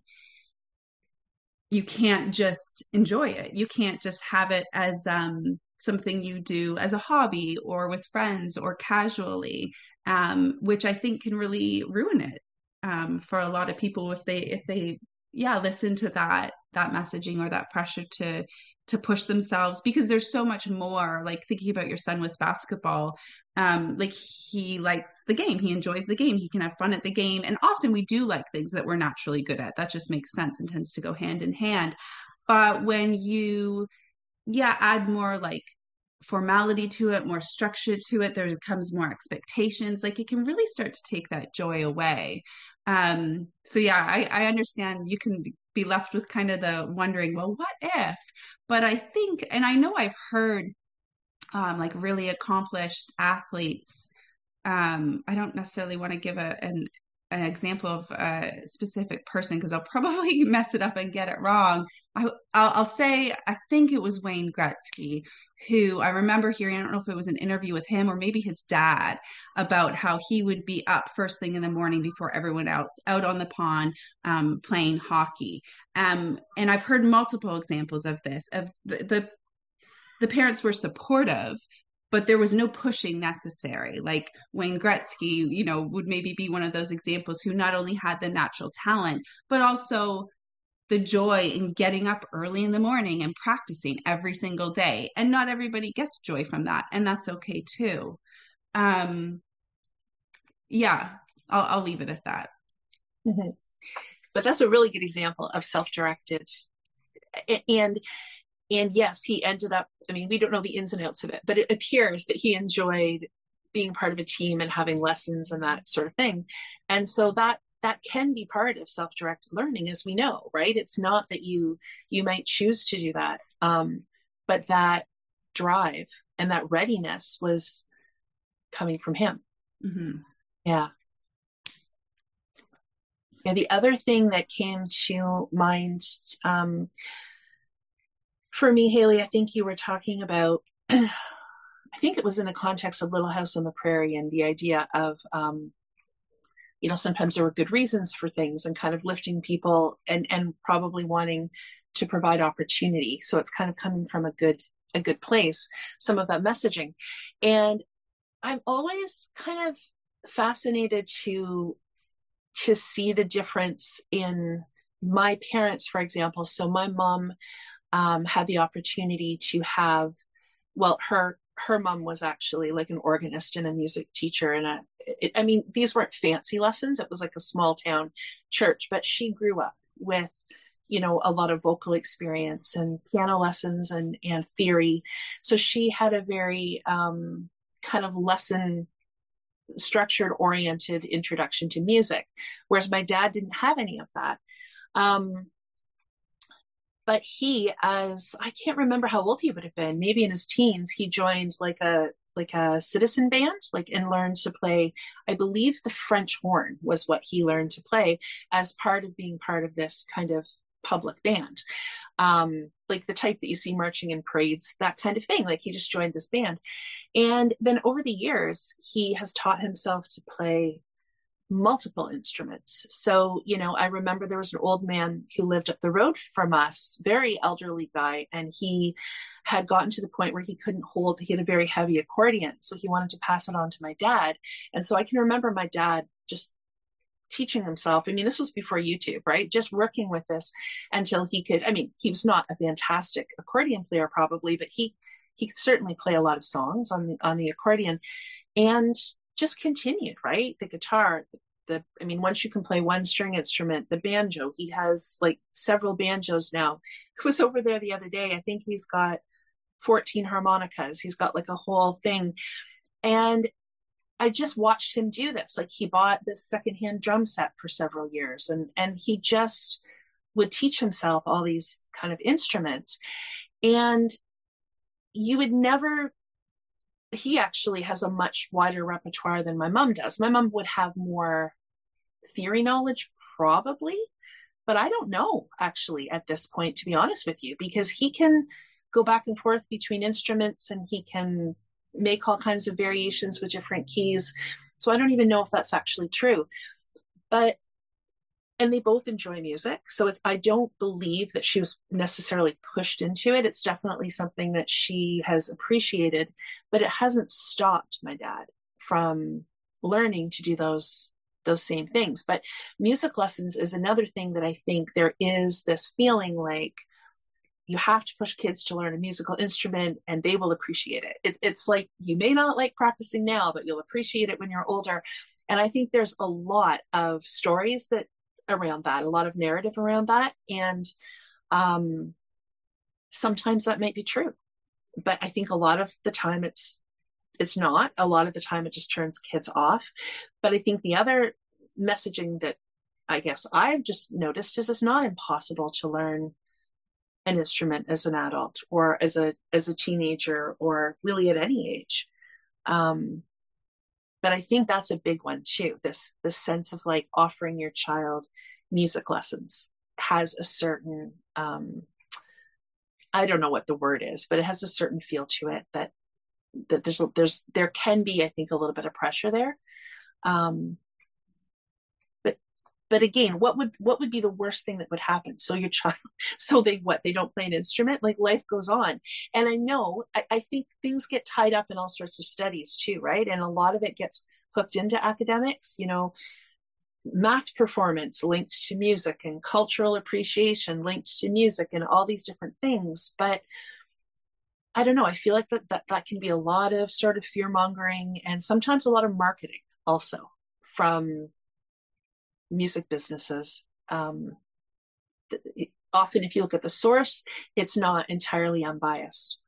you can't just enjoy it. You can't just have it as um, something you do as a hobby or with friends or casually, um, which I think can really ruin it um, for a lot of people if they if they yeah listen to that that messaging or that pressure to to push themselves, because there's so much more. Like thinking about your son with basketball, um, like he likes the game, he enjoys the game, he can have fun at the game, and often we do like things that we're naturally good at. That just makes sense and tends to go hand in hand. But when you yeah add more like formality to it, more structure to it, there comes more expectations, like it can really start to take that joy away. Um so yeah, I, I understand you can be left with kind of the wondering, well, what if? But I think, and I know I've heard um like really accomplished athletes, um I don't necessarily want to give a an an example of a specific person because I'll probably mess it up and get it wrong. I, I'll, I'll say I think it was Wayne Gretzky, who I remember hearing, I don't know if it was an interview with him or maybe his dad, about how he would be up first thing in the morning before everyone else out on the pond um, playing hockey. Um, and I've heard multiple examples of this, of the, the the parents were supportive, but there was no pushing necessary. Like Wayne Gretzky, you know, would maybe be one of those examples who not only had the natural talent, but also the joy in getting up early in the morning and practicing every single day. And not everybody gets joy from that, and that's okay too. Um, yeah, I'll, I'll leave it at that. Mm-hmm. But that's a really good example of self-directed. And and yes, he ended up, I mean, we don't know the ins and outs of it, but it appears that he enjoyed being part of a team and having lessons and that sort of thing. And so that that can be part of self-directed learning, as we know, right? It's not that you you might choose to do that, um, but that drive and that readiness was coming from him. Mm-hmm. Yeah. Yeah. The other thing that came to mind, um, for me, Haley, I think you were talking about, I think it was in the context of Little House on the Prairie and the idea of, um, you know, sometimes there were good reasons for things and kind of lifting people and, and probably wanting to provide opportunity. So it's kind of coming from a good, a good place, some of that messaging. And I'm always kind of fascinated to, to see the difference in my parents, for example. So my mom um, had the opportunity to have, well, her, her mom was actually like an organist and a music teacher. And a, it, I mean, these weren't fancy lessons. It was like a small town church, but she grew up with, you know, a lot of vocal experience and piano lessons and, and theory. So she had a very um, kind of lesson structured oriented introduction to music, whereas my dad didn't have any of that. Um, But he, as I can't remember how old he would have been, maybe in his teens, he joined like a like a citizen band, like and learned to play. I believe the French horn was what he learned to play as part of being part of this kind of public band, um, like the type that you see marching in parades, that kind of thing. Like he just joined this band, and then over the years, he has taught himself to play multiple instruments. So, you know, I remember there was an old man who lived up the road from us, very elderly guy, and he had gotten to the point where he couldn't hold, he had a very heavy accordion. So he wanted to pass it on to my dad. And so I can remember my dad just teaching himself. I mean, this was before YouTube, right? Just working with this until he could, I mean, he was not a fantastic accordion player probably, but he, he could certainly play a lot of songs on the, on the accordion, and just continued, right? The guitar, the, I mean, once you can play one string instrument, the banjo, he has like several banjos now. I was over there the other day. I think he's got fourteen harmonicas. He's got like a whole thing. And I just watched him do this. Like, he bought this secondhand drum set for several years, and, and he just would teach himself all these kind of instruments. And you would never, he actually has a much wider repertoire than my mom does. My mom would have more theory knowledge probably, but I don't know actually at this point, to be honest with you, because he can go back and forth between instruments, and he can make all kinds of variations with different keys. So I don't even know if that's actually true. But, and they both enjoy music. So it, I don't believe that she was necessarily pushed into it. It's definitely something that she has appreciated, but it hasn't stopped my dad from learning to do those those same things. But music lessons is another thing that I think there is this feeling like you have to push kids to learn a musical instrument and they will appreciate it. it. It's like, you may not like practicing now, but you'll appreciate it when you're older. And I think there's a lot of stories that around that, a lot of narrative around that. And um, sometimes that might be true, but I think a lot of the time it's It's not. A lot of the time it just turns kids off. But I think the other messaging that I guess I've just noticed is it's not impossible to learn an instrument as an adult or as a as a teenager or really at any age. Um, but I think that's a big one too. This this sense of like offering your child music lessons has a certain um, I don't know what the word is, but it has a certain feel to it that that there's there's there can be, I think, a little bit of pressure there. Um, but but again, what would what would be the worst thing that would happen? So your child, so they what they don't play an instrument, like life goes on. And I know I, I think things get tied up in all sorts of studies too, right? And a lot of it gets hooked into academics. You know, math performance linked to music, and cultural appreciation linked to music, and all these different things, but I don't know. I feel like that, that that can be a lot of sort of fear mongering and sometimes a lot of marketing also from music businesses. Um, th- often if you look at the source, it's not entirely unbiased.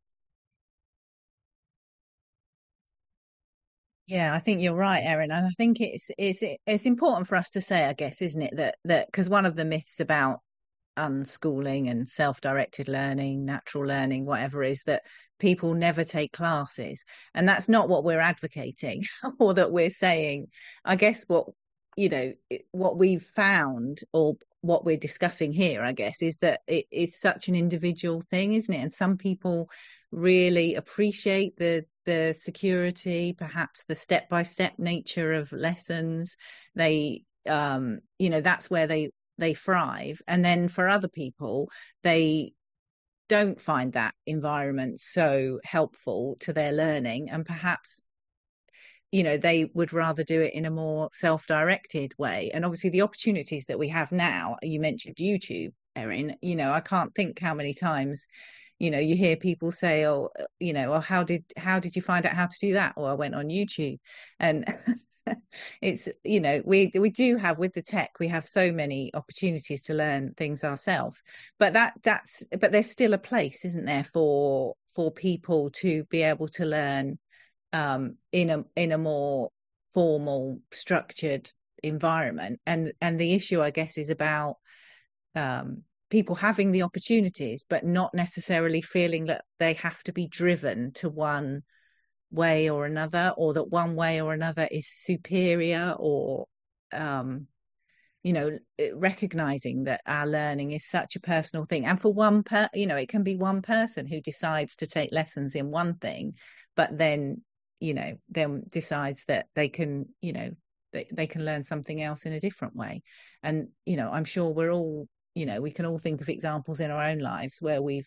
Yeah, I think you're right, Erin. And I think it's it's it's important for us to say, I guess, isn't it, that that because one of the myths about unschooling and self-directed learning, natural learning, whatever, is that people never take classes, and that's not what we're advocating or that we're saying. I guess what you know what we've found, or what we're discussing here, I guess, is that it is such an individual thing, isn't it? And some people really appreciate the the security, perhaps the step-by-step nature of lessons. They um you know that's where they they thrive. And then for other people, they don't find that environment so helpful to their learning, and perhaps you know they would rather do it in a more self-directed way. And obviously the opportunities that we have now, you mentioned YouTube, Erin, you know I can't think how many times you know you hear people say, oh you know oh how did how did you find out how to do that? Or I went on YouTube. And it's you know we we do have, with the tech, we have so many opportunities to learn things ourselves, but that that's but there's still a place, isn't there, for for people to be able to learn um in a in a more formal, structured environment. And and the issue, I guess, is about um people having the opportunities but not necessarily feeling that they have to be driven to one way or another, or that one way or another is superior, or um you know recognizing that our learning is such a personal thing. And for one per you know it can be one person who decides to take lessons in one thing, but then you know then decides that they can you know they, they can learn something else in a different way. And you know I'm sure we're all you know we can all think of examples in our own lives where we've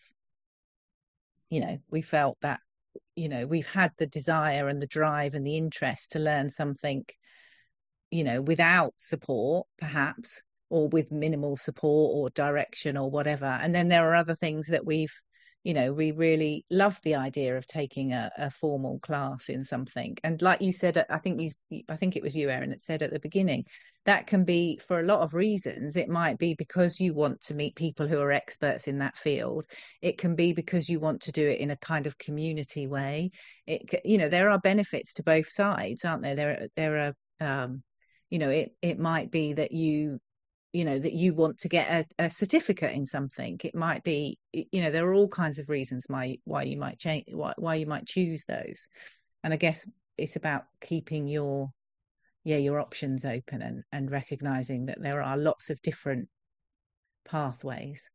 you know we felt that you know we've had the desire and the drive and the interest to learn something you know, without support, perhaps, or with minimal support or direction or whatever. And then there are other things that we've, you know, we really love the idea of taking a, a formal class in something. And like you said, I think you, I think it was you, Erin, that said at the beginning, that can be for a lot of reasons. It might be because you want to meet people who are experts in that field. It can be because you want to do it in a kind of community way. It, you know, there are benefits to both sides, aren't there? There, there are, um, you know, it, it might be that you, you know, that you want to get a, a certificate in something. It might be, you know, there are all kinds of reasons why, why you might change, why, why you might choose those. And I guess it's about keeping your, yeah, your options open and, and recognizing that there are lots of different pathways.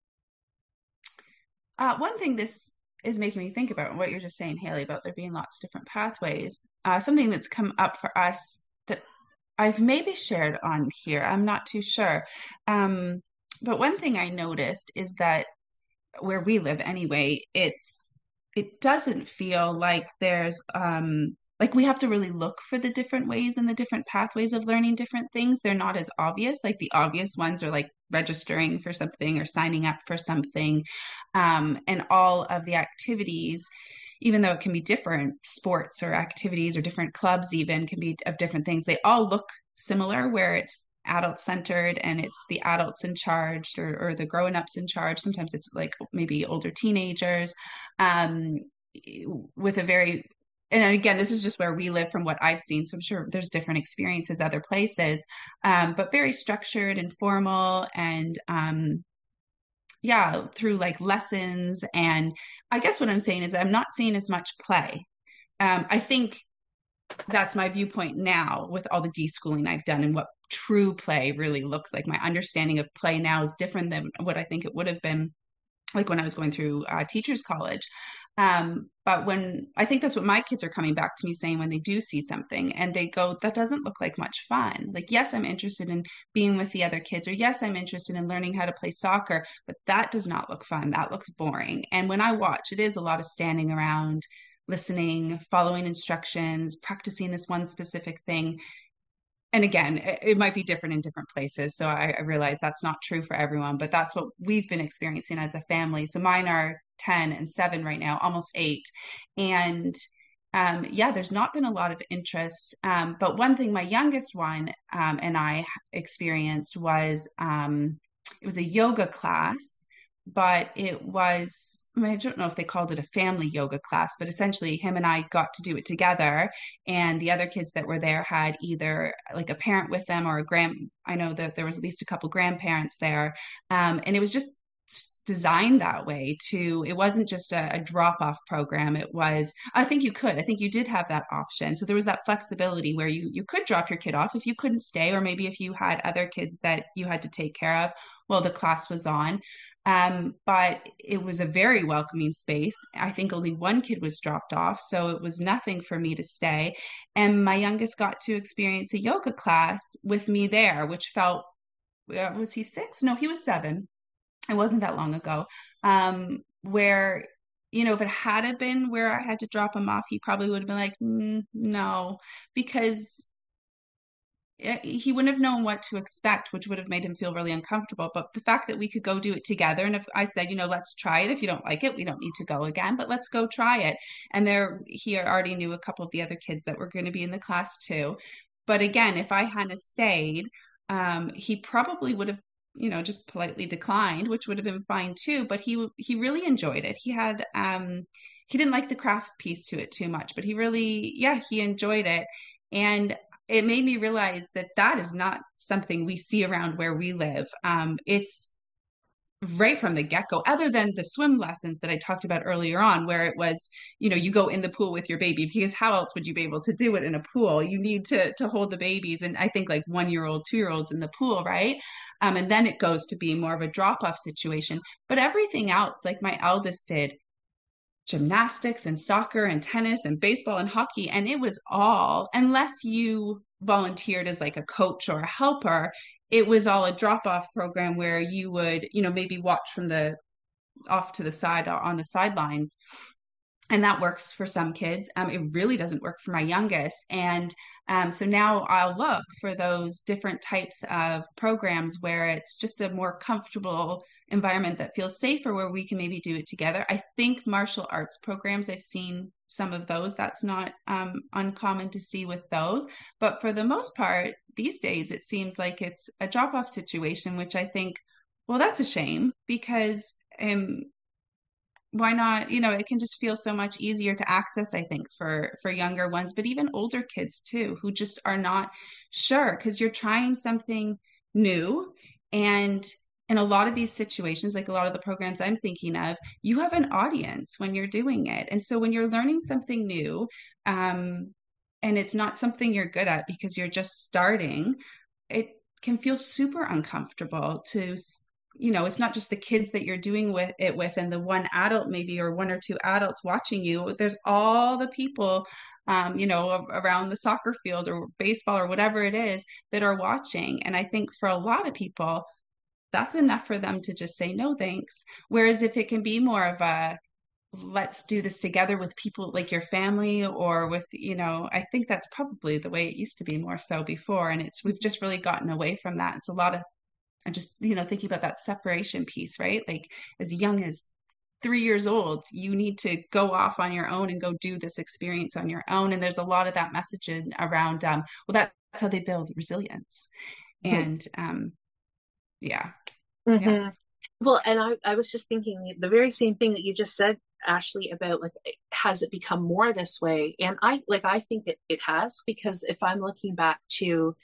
Uh, one thing this is making me think about what you're just saying, Haley, about there being lots of different pathways. Uh, something that's come up for us that I've maybe shared on here, I'm not too sure. Um, but one thing I noticed is that where we live anyway, it's it doesn't feel like there's um like we have to really look for the different ways and the different pathways of learning different things. They're not as obvious. Like the obvious ones are like registering for something or signing up for something. Um, and all of the activities, even though it can be different sports or activities or different clubs even can be of different things, they all look similar where it's adult centered and it's the adults in charge or, or the grown-ups in charge. Sometimes it's like maybe older teenagers um, with a very, and again, this is just where we live from what I've seen. So I'm sure there's different experiences other places, um, but very structured and formal and um, yeah, through like lessons. And I guess what I'm saying is I'm not seeing as much play. Um, I think that's my viewpoint now with all the deschooling I've done and what true play really looks like. My understanding of play now is different than what I think it would have been like when I was going through uh, teachers college. Um, but when I think that's what my kids are coming back to me saying when they do see something and they go, that doesn't look like much fun. Like, yes, I'm interested in being with the other kids, or yes, I'm interested in learning how to play soccer, but that does not look fun. That looks boring. And when I watch, it is a lot of standing around, listening, following instructions, practicing this one specific thing. And again, it, it might be different in different places. So I, I realize that's not true for everyone, but that's what we've been experiencing as a family. So mine are ten and seven right now, almost eight. And um, yeah, there's not been a lot of interest. Um, but one thing my youngest one um, and I experienced was um, it was a yoga class, but it was, I mean, I don't know if they called it a family yoga class, but essentially him and I got to do it together. And the other kids that were there had either like a parent with them or a grand, I know that there was at least a couple grandparents there. Um, and it was just designed that way to, it wasn't just a, a drop-off program. It was, I think you could, I think you did have that option. So there was that flexibility where you, you could drop your kid off if you couldn't stay, or maybe if you had other kids that you had to take care of while the class was on. Um, but it was a very welcoming space. I think only one kid was dropped off, so it was nothing for me to stay. And my youngest got to experience a yoga class with me there, which felt, uh, was he six? No, he was seven. It wasn't that long ago. Um, where, you know, if it had been where I had to drop him off, he probably would have been like, mm, no, because he wouldn't have known what to expect, which would have made him feel really uncomfortable. But the fact that we could go do it together, and if I said, you know, let's try it. If you don't like it, we don't need to go again, but let's go try it. And there, he already knew a couple of the other kids that were going to be in the class too. But again, if I hadn't stayed, um, he probably would have, you know, just politely declined, which would have been fine too. But he he really enjoyed it. He had um, he didn't like the craft piece to it too much, but he really, yeah, he enjoyed it. And it made me realize that that is not something we see around where we live. Um, it's right from the get-go, other than the swim lessons that I talked about earlier on, where it was, you know, you go in the pool with your baby, because how else would you be able to do it in a pool? You need to to hold the babies. And I think like one-year-old, two-year-olds in the pool, right? Um, and then it goes to being more of a drop-off situation. But everything else, like my eldest did, gymnastics and soccer and tennis and baseball and hockey. And it was all, unless you volunteered as like a coach or a helper, it was all a drop-off program where you would, you know, maybe watch from the off to the side on the sidelines. and that works for some kids. Um, it really doesn't work for my youngest. And um, so now I'll look for those different types of programs where it's just a more comfortable environment that feels safer, where we can maybe do it together. I think martial arts programs, I've seen some of those. That's not um, uncommon to see with those. But for the most part, these days, it seems like it's a drop-off situation, which I think, well, that's a shame, because um, why not, you know, it can just feel so much easier to access, I think, for for younger ones, but even older kids too, who just are not sure, because you're trying something new. And in a lot of these situations, like a lot of the programs I'm thinking of, you have an audience when you're doing it. And so when you're learning something new, um, and it's not something you're good at because you're just starting, it can feel super uncomfortable to, you know, it's not just the kids that you're doing with it with and the one adult maybe, or one or two adults watching you. There's all the people, um, you know, around the soccer field or baseball or whatever it is that are watching. And I think for a lot of people, that's enough for them to just say, no, thanks. Whereas if it can be more of a, let's do this together with people like your family, or with, you know, I think that's probably the way it used to be more so before. And it's, we've just really gotten away from that. It's a lot of, I'm just, you know, thinking about that separation piece, right? Like as young as three years old, you need to go off on your own and go do this experience on your own. And there's a lot of that messaging around, um, well, that, that's how they build resilience. And um, yeah. Mm-hmm. Yeah. Well, and I, I was just thinking the very same thing that you just said, Ashley, about like, has it become more this way? And I like, I think it, it has, because if I'm looking back to,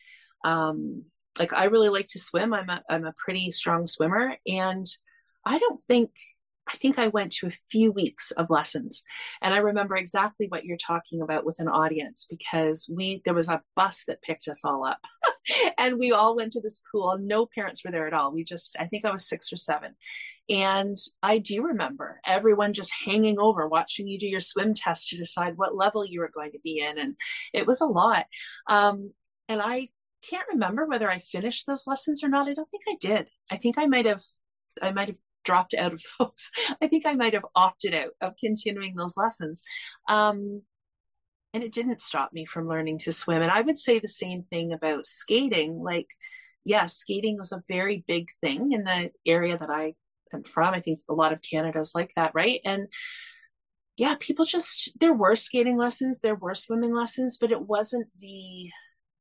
um, like, I really like to swim. I'm a, I'm a pretty strong swimmer. And I don't think, I think I went to a few weeks of lessons. And I remember exactly what you're talking about with an audience, because we, there was a bus that picked us all up and we all went to this pool. No parents were there at all. We just, I think I was six or seven. And I do remember everyone just hanging over, watching you do your swim test to decide what level you were going to be in. And it was a lot. Um, and I can't remember whether I finished those lessons or not. I don't think I did. I think I might have, I might have dropped out of those. I think I might have opted out of continuing those lessons. Um, and it didn't stop me from learning to swim. And I would say the same thing about skating. Like, yes, yeah, skating was a very big thing in the area that I am from. I think a lot of Canada's like that, right? And yeah, people just, there were skating lessons, there were swimming lessons, but it wasn't the,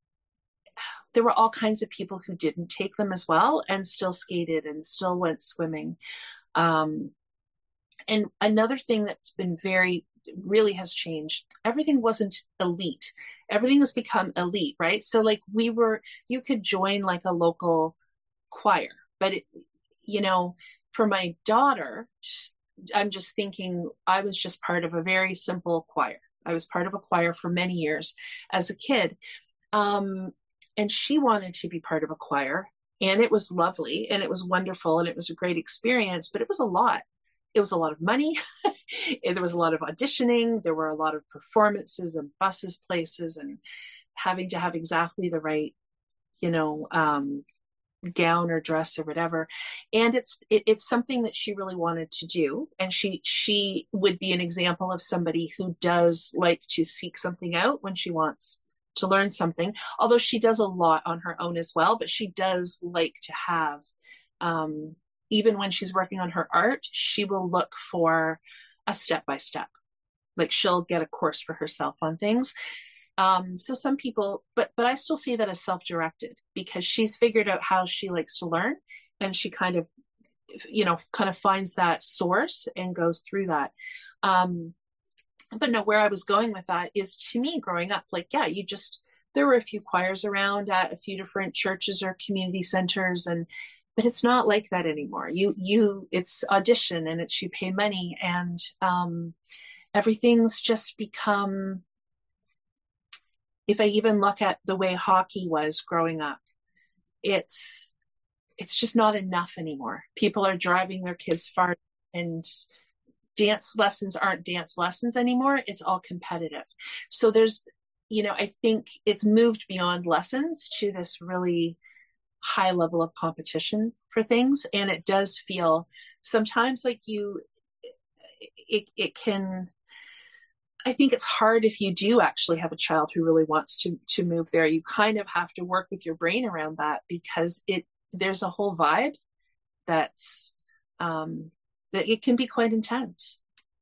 there were all kinds of people who didn't take them as well and still skated and still went swimming. Um, and another thing that's been very, really has changed. Everything wasn't elite. Everything has become elite, right? So like we were, you could join like a local choir, but it, you know, for my daughter, I'm just thinking, I was just part of a very simple choir. I was part of a choir for many years as a kid. Um, And she wanted to be part of a choir, and it was lovely and it was wonderful and it was a great experience, but it was a lot. It was a lot of money. There was a lot of auditioning. There were a lot of performances and buses places and having to have exactly the right, you know, um, gown or dress or whatever. And it's, it, it's something that she really wanted to do. And she, she would be an example of somebody who does like to seek something out when she wants to learn something, although she does a lot on her own as well, but she does like to have, um, even when she's working on her art, she will look for a step-by-step, like she'll get a course for herself on things. Um, so some people, but, but I still see that as self-directed, because she's figured out how she likes to learn, and she kind of, you know, kind of finds that source and goes through that. Um, But no, where I was going with that is, to me, growing up, like, yeah, you just, there were a few choirs around at a few different churches or community centers, and, but it's not like that anymore. You, you, it's audition and it's, you pay money, and um, everything's just become, if I even look at the way hockey was growing up, it's, it's just not enough anymore. People are driving their kids far, and dance lessons aren't dance lessons anymore. It's all competitive. So there's, you know, I think it's moved beyond lessons to this really high level of competition for things. And it does feel sometimes like you, it, it can, I think it's hard if you do actually have a child who really wants to to move there. You kind of have to work with your brain around that, because it there's a whole vibe that's um, that it can be quite intense.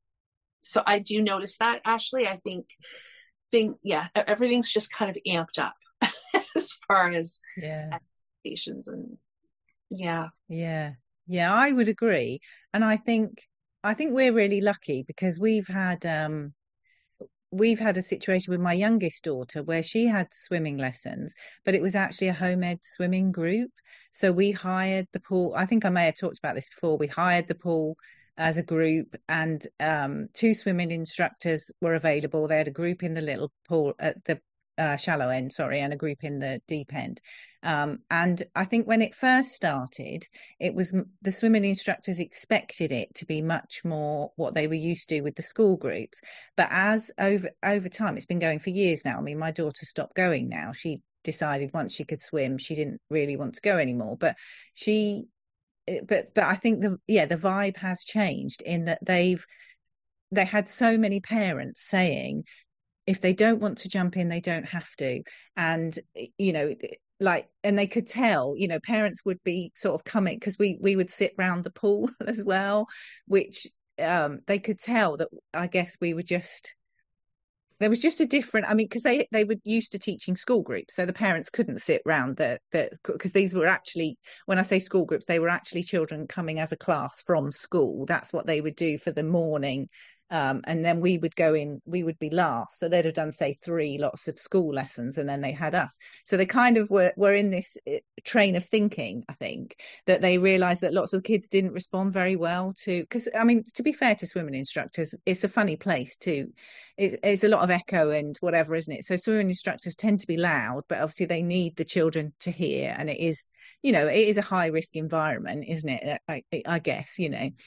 So I do notice that, Ashley. I think think yeah, everything's just kind of amped up as far as yeah expectations, and yeah. Yeah, yeah, I would agree. And I think I think we're really lucky because we've had um we've had a situation with my youngest daughter where she had swimming lessons, but it was actually a home ed swimming group. So we hired the pool. I think I may have talked about this before. We hired the pool as a group, and um, two swimming instructors were available. They had a group in the little pool at the uh, shallow end, sorry, and a group in the deep end. Um, and I think when it first started, it was the swimming instructors expected it to be much more what they were used to with the school groups. But as over over time, it's been going for years now. I mean, my daughter stopped going now. She decided once she could swim, she didn't really want to go anymore. But she, but but I think the yeah the vibe has changed in that they've they had so many parents saying if they don't want to jump in, they don't have to. And, you know, like, and they could tell, you know, parents would be sort of coming because we, we would sit round the pool as well, which um, they could tell that I guess we were just, there was just a different, I mean, because they, they were used to teaching school groups. So the parents couldn't sit round the, the, because these were actually, when I say school groups, they were actually children coming as a class from school. That's what they would do for the morning. Um, and then we would go in, we would be last. So they'd have done, say, three lots of school lessons, and then they had us. So they kind of were, were in this train of thinking, I think, that they realised that lots of kids didn't respond very well to, because, I mean, to be fair to swimming instructors, it's a funny place too. It, it's a lot of echo and whatever, isn't it? So swimming instructors tend to be loud, but obviously they need the children to hear. And it is, you know, it is a high risk environment, isn't it? I, I guess, you know.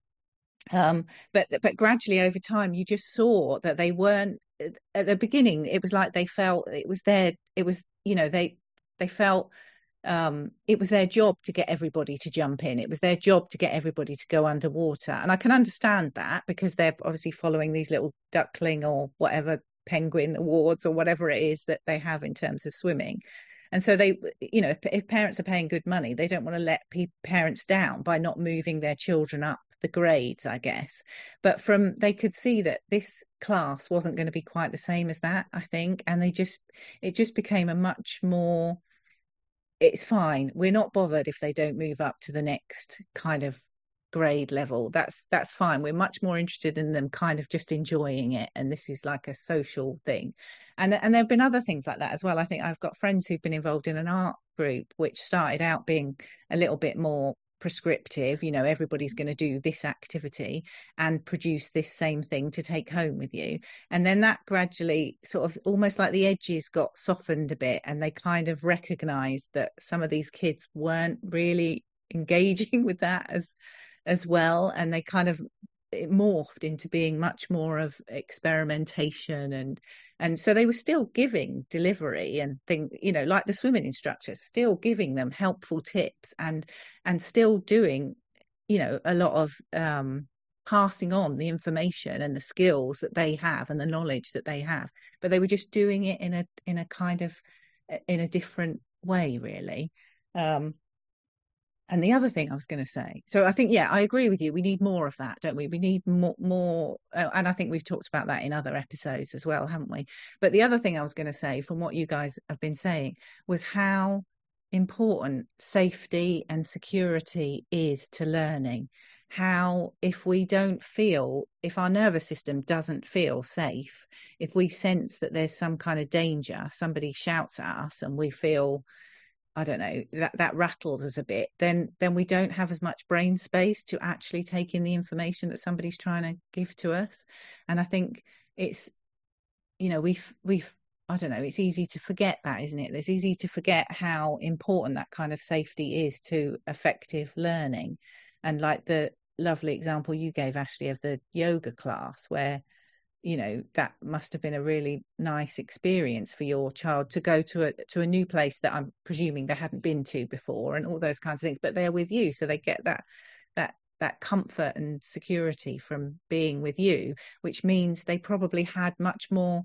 Um, but but gradually over time, you just saw that they weren't at the beginning. It was like they felt it was their, it was, you know, they they felt um, it was their job to get everybody to jump in. It was their job to get everybody to go underwater. And I can understand that because they're obviously following these little duckling or whatever penguin awards or whatever it is that they have in terms of swimming. And so they, you know, if, if parents are paying good money, they don't want to let pe- parents down by not moving their children up the grades, I guess. But from, they could see that this class wasn't going to be quite the same as that, I think. And they just, it just became a much more, it's fine. We're not bothered if they don't move up to the next kind of grade level. That's that's fine. We're much more interested in them kind of just enjoying it, and this is like a social thing. And and there have been other things like that as well. I think I've got friends who've been involved in an art group which started out being a little bit more prescriptive, you know, everybody's going to do this activity and produce this same thing to take home with you. And then that gradually sort of almost like the edges got softened a bit, and they kind of recognized that some of these kids weren't really engaging with that as as well, and they kind of it morphed into being much more of experimentation, and and so they were still giving delivery and thing, you know, like the swimming instructors, still giving them helpful tips and and still doing, you know, a lot of um passing on the information and the skills that they have and the knowledge that they have, but they were just doing it in a in a kind of in a different way, really. um And the other thing I was going to say, so I think, yeah, I agree with you. We need more of that, don't we? We need more, more uh, and I think we've talked about that in other episodes as well, haven't we? But the other thing I was going to say, from what you guys have been saying, was how important safety and security is to learning. How if we don't feel, if our nervous system doesn't feel safe, if we sense that there's some kind of danger, somebody shouts at us and we feel, I don't know, that that rattles us a bit, then then we don't have as much brain space to actually take in the information that somebody's trying to give to us. And I think it's, you know, we've we've I don't know, it's easy to forget that, isn't it? It's easy to forget how important that kind of safety is to effective learning. And like the lovely example you gave, Ashley, of the yoga class, where, you know, that must have been a really nice experience for your child to go to a to a new place that I'm presuming they hadn't been to before, and all those kinds of things, but they're with you, so they get that that that comfort and security from being with you, which means they probably had much more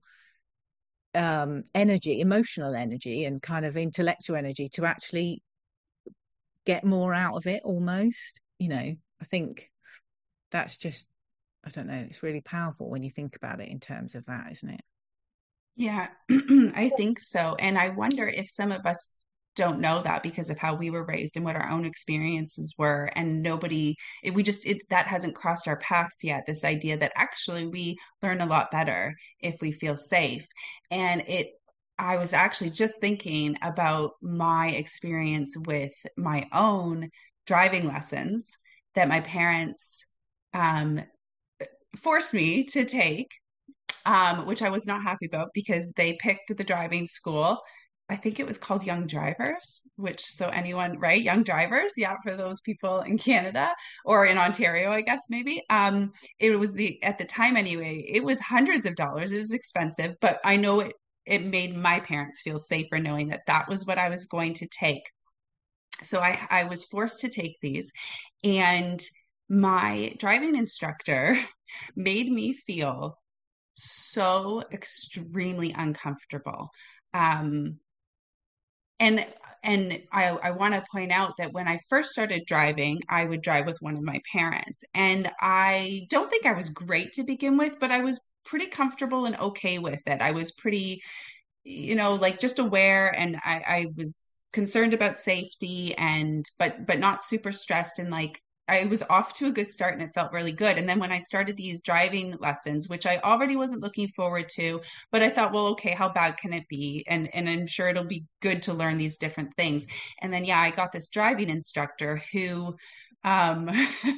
um, energy, emotional energy, and kind of intellectual energy to actually get more out of it almost. You know, I think that's just, I don't know, it's really powerful when you think about it in terms of that, isn't it? Yeah, I think so. And I wonder if some of us don't know that because of how we were raised and what our own experiences were. And nobody, it, we just, it, that hasn't crossed our paths yet. This idea that actually we learn a lot better if we feel safe. And it, I was actually just thinking about my experience with my own driving lessons that my parents um, forced me to take, um, which I was not happy about because they picked the driving school. I think it was called Young Drivers, which, so anyone, right? Young Drivers, yeah, for those people in Canada or in Ontario, I guess maybe. Um, it was the, at the time anyway, it was hundreds of dollars. It was expensive, but I know it, it made my parents feel safer knowing that that was what I was going to take. So I, I was forced to take these, and my driving instructor made me feel so extremely uncomfortable. Um, and and I, I want to point out that when I first started driving, I would drive with one of my parents. And I don't think I was great to begin with, but I was pretty comfortable and okay with it. I was pretty, you know, like just aware, and I, I was concerned about safety, and but but not super stressed, and like I was off to a good start and it felt really good. And then when I started these driving lessons, which I already wasn't looking forward to, but I thought, well, okay, how bad can it be? And and I'm sure it'll be good to learn these different things. And then yeah, I got this driving instructor who um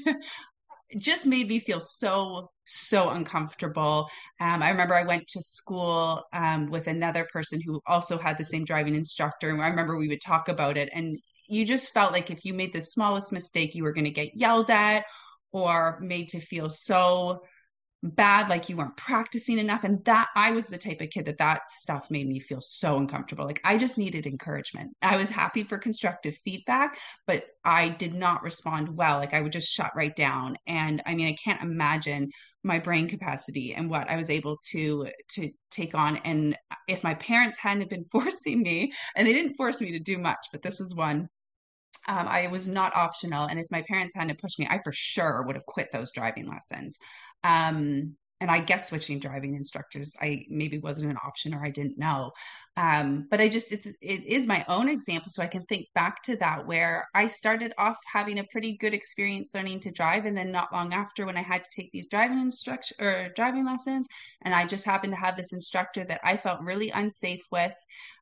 just made me feel so so uncomfortable. um, I remember I went to school um, with another person who also had the same driving instructor, and I remember we would talk about it, and you just felt like if you made the smallest mistake you were going to get yelled at or made to feel so bad, like you weren't practicing enough. And that, I was the type of kid that that stuff made me feel so uncomfortable. Like I just needed encouragement. I was happy for constructive feedback, but I did not respond well. Like I would just shut right down. And I mean, I can't imagine my brain capacity and what I was able to to take on. And if my parents hadn't been forcing me, and they didn't force me to do much, but this was one, um, I was not optional. And if my parents hadn't pushed me, I for sure would have quit those driving lessons. Um, and I guess switching driving instructors, I maybe wasn't an option, or I didn't know. Um, but I just, it's, it is my own example. So I can think back to that, where I started off having a pretty good experience learning to drive. And then not long after, when I had to take these driving instruction or driving lessons, and I just happened to have this instructor that I felt really unsafe with.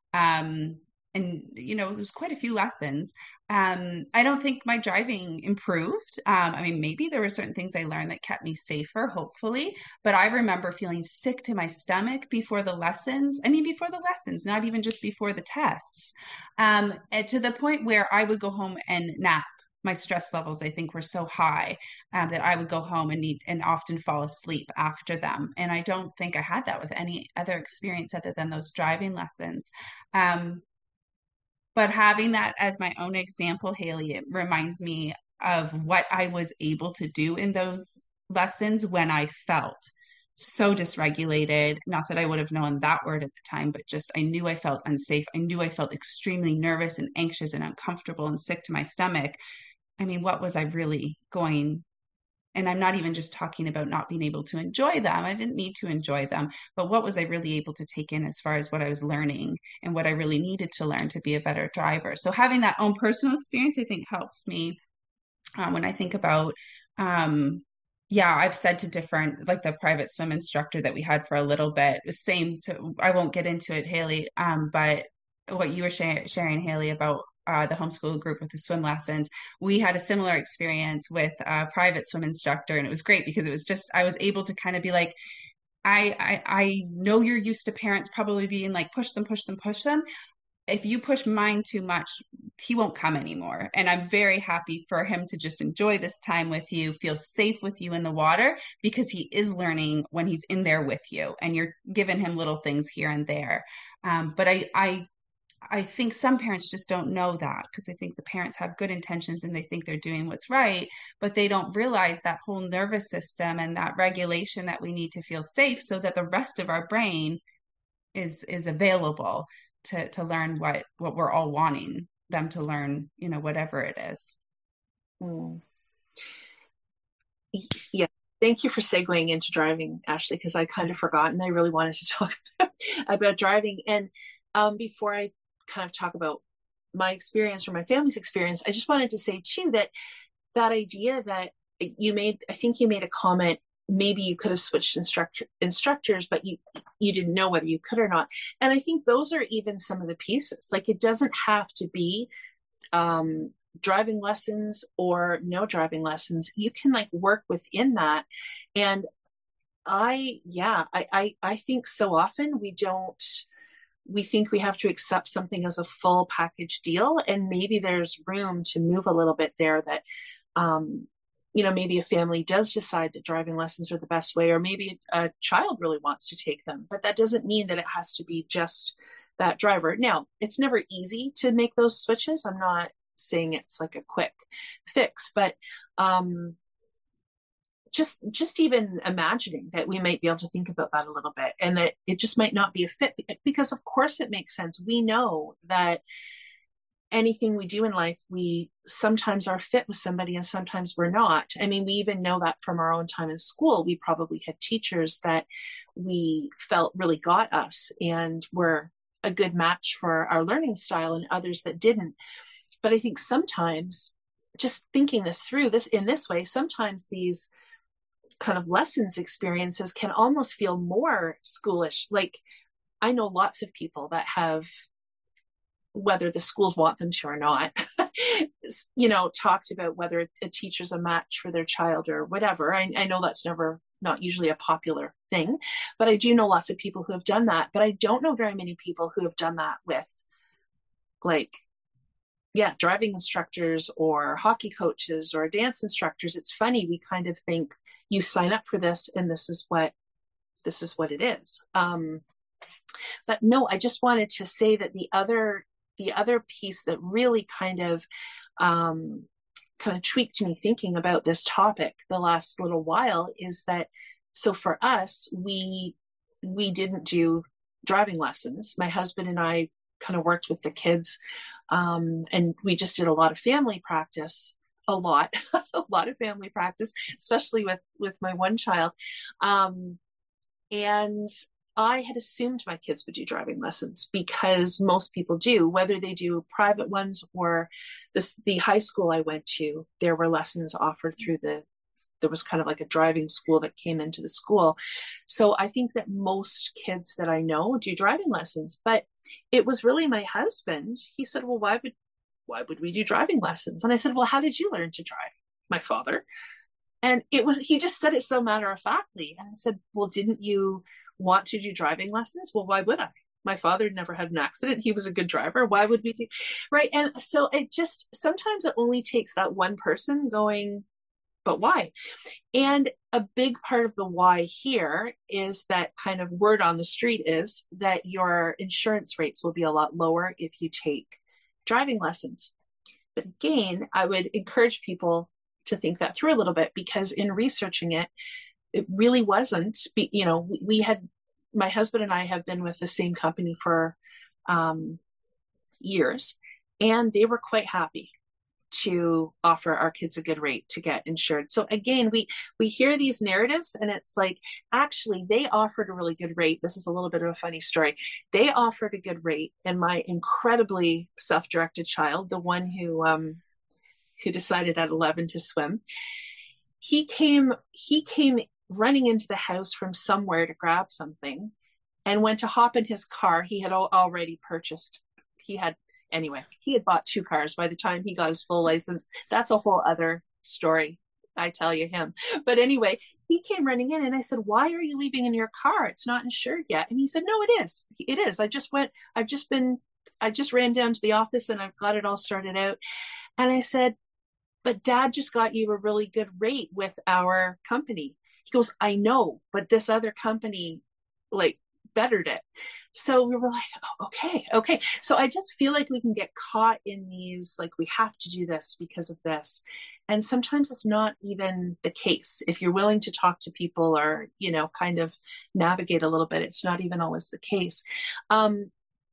Um, and you know, there's quite a few lessons. um I don't think my driving improved. um I mean, maybe there were certain things I learned that kept me safer, hopefully, but I remember feeling sick to my stomach before the lessons. I mean, before the lessons, not even just before the tests. Um and to the point where I would go home and nap. My stress levels, I think, were so high um, that I would go home and need and often fall asleep after them. And I don't think I had that with any other experience other than those driving lessons. um but having that as my own example, Haley, it reminds me of what I was able to do in those lessons when I felt so dysregulated. Not that I would have known that word at the time, but just I knew I felt unsafe. I knew I felt extremely nervous and anxious and uncomfortable and sick to my stomach. I mean, what was I really going and I'm not even just talking about not being able to enjoy them. I didn't need to enjoy them, but what was I really able to take in as far as what I was learning and what I really needed to learn to be a better driver? So having that own personal experience, I think, helps me um, when I think about, um, yeah, I've said to different, like the private swim instructor that we had for a little bit, same to, I won't get into it, Haley, um, but what you were share, sharing, Haley, about uh, the homeschool group with the swim lessons, we had a similar experience with a private swim instructor. And it was great because it was just, I was able to kind of be like, I, I, I know you're used to parents probably being like, push them, push them, push them. If you push mine too much, he won't come anymore. And I'm very happy for him to just enjoy this time with you, feel safe with you in the water, because he is learning when he's in there with you and you're giving him little things here and there. Um, but I, I, I think some parents just don't know that because they think the parents have good intentions and they think they're doing what's right, but they don't realize that whole nervous system and that regulation that we need to feel safe so that the rest of our brain is is available to to learn what what we're all wanting them to learn, you know, whatever it is. Mm. Yeah. Thank you for segueing into driving, Ashley, because I kind of forgot and I really wanted to talk about, about driving. And um, before I kind of talk about my experience or my family's experience, I just wanted to say too that that idea that you made, I think you made a comment, maybe you could have switched instructor, instructors, but you you didn't know whether you could or not. And I think those are even some of the pieces. Like it doesn't have to be um, driving lessons or no driving lessons. You can like work within that. And I, yeah, I, I, I think so often we don't, we think we have to accept something as a full package deal. And maybe there's room to move a little bit there that, um, you know, maybe a family does decide that driving lessons are the best way, or maybe a child really wants to take them, but that doesn't mean that it has to be just that driver. Now, it's never easy to make those switches. I'm not saying it's like a quick fix, but um, just just even imagining that we might be able to think about that a little bit, and that it just might not be a fit, because of course it makes sense. We know that anything we do in life, we sometimes are fit with somebody and sometimes we're not. I mean, we even know that from our own time in school. We probably had teachers that we felt really got us and were a good match for our learning style, and others that didn't. But I think sometimes, just thinking this through this in this way, sometimes these kind of lessons experiences can almost feel more schoolish. Like I know lots of people that have, whether the schools want them to or not, you know, talked about whether a teacher's a match for their child or whatever. I, I know that's never, not usually a popular thing, but I do know lots of people who have done that. But I don't know very many people who have done that with, like, yeah, driving instructors or hockey coaches or dance instructors. It's funny, we kind of think you sign up for this and this is what this is what it is. Um, but no, I just wanted to say that the other the other piece that really kind of um, kind of tweaked me thinking about this topic the last little while is that, so for us, we we didn't do driving lessons. My husband and I kind of worked with the kids, um, and we just did a lot of family practice, a lot, a lot of family practice, especially with with my one child. Um, and I had assumed my kids would do driving lessons because most people do, whether they do private ones or this, the high school I went to, there were lessons offered through the, there was kind of like a driving school that came into the school. So I think that most kids that I know do driving lessons, but it was really my husband. He said, well, why would, why would we do driving lessons? And I said, well, how did you learn to drive? My father. And it was, he just said it so matter of factly. And I said, well, didn't you want to do driving lessons? Well, why would I? My father never had an accident. He was a good driver. Why would we do? Right. And so it just, sometimes it only takes that one person going, but why? And a big part of the why here is that kind of word on the street is that your insurance rates will be a lot lower if you take driving lessons. But again, I would encourage people to think that through a little bit, because in researching it, it really wasn't, you know, we had, my husband and I have been with the same company for um, years, and they were quite happy to offer our kids a good rate to get insured. So again, we, we hear these narratives and it's like, actually, they offered a really good rate. This is a little bit of a funny story. They offered a good rate, and my incredibly self-directed child, the one who, um, who decided at eleven to swim, he came, he came running into the house from somewhere to grab something and went to hop in his car. He had al- already purchased, he had, anyway, he had bought two cars by the time he got his full license. That's a whole other story, I tell you him. But anyway, he came running in and I said, why are you leaving in your car? It's not insured yet. And he said, no, it is. It is. I just went, I've just been, I just ran down to the office and I've got it all sorted out. And I said, but Dad just got you a really good rate with our company. He goes, I know, but this other company like bettered it. So we were like, oh, okay, okay. So I just feel like we can get caught in these, like, we have to do this because of this. And sometimes it's not even the case. If you're willing to talk to people or, you know, kind of navigate a little bit, it's not even always the case. Um,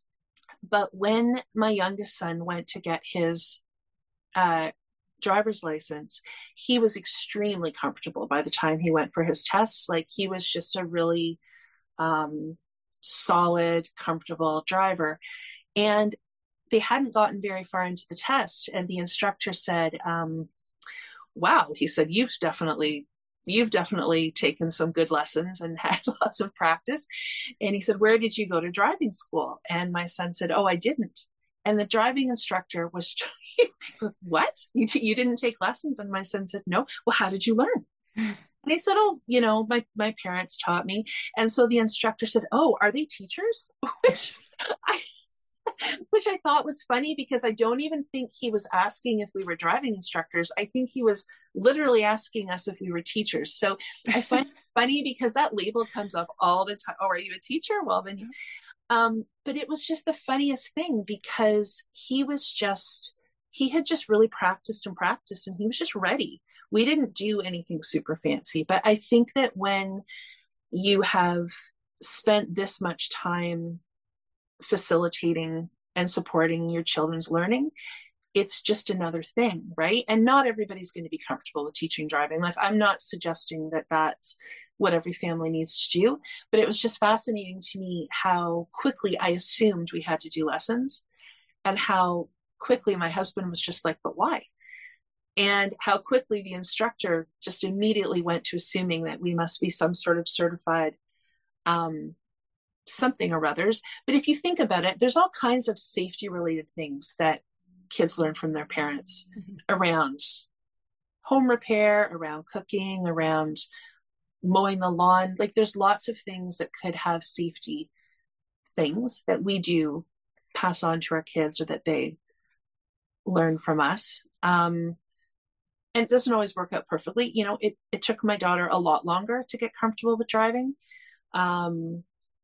but when my youngest son went to get his uh, driver's license, he was extremely comfortable by the time he went for his tests. Like, he was just a really um, solid, comfortable driver. And they hadn't gotten very far into the test. And the instructor said, um, wow, he said, you've definitely, you've definitely taken some good lessons and had lots of practice. And he said, where did you go to driving school? And my son said, oh, I didn't. And the driving instructor was, what? You, t- you didn't take lessons? And my son said, no. Well, how did you learn? And he said, oh, you know, my, my parents taught me. And so the instructor said, oh, are they teachers? Which I, which I thought was funny, because I don't even think he was asking if we were driving instructors. I think he was literally asking us if we were teachers. So I find it funny because that label comes up all the time. Oh, are you a teacher? Well, then you, um, but it was just the funniest thing, because he was just, he had just really practiced and practiced, and he was just ready. We didn't do anything super fancy, but I think that when you have spent this much time facilitating and supporting your children's learning, it's just another thing, right? And not everybody's going to be comfortable with teaching driving. Like, I'm not suggesting that that's what every family needs to do, but it was just fascinating to me how quickly I assumed we had to do lessons, and how quickly my husband was just like, but why? And how quickly the instructor just immediately went to assuming that we must be some sort of certified um, something or others. But if you think about it, there's all kinds of safety related things that kids learn from their parents, mm-hmm. around home repair, around cooking, around mowing the lawn. Like, there's lots of things that could have safety things that we do pass on to our kids, or that they learn from us. Um, and it doesn't always work out perfectly. You know, it, it took my daughter a lot longer to get comfortable with driving. Um,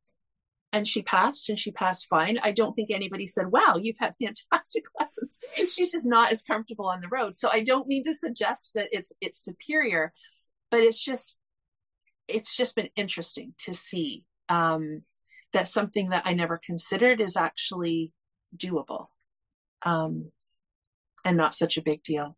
and she passed, and she passed fine. I don't think anybody said, wow, you've had fantastic lessons. She's just not as comfortable on the road. So I don't mean to suggest that it's, it's superior, but it's just, it's just been interesting to see um, that something that I never considered is actually doable, um, and not such a big deal.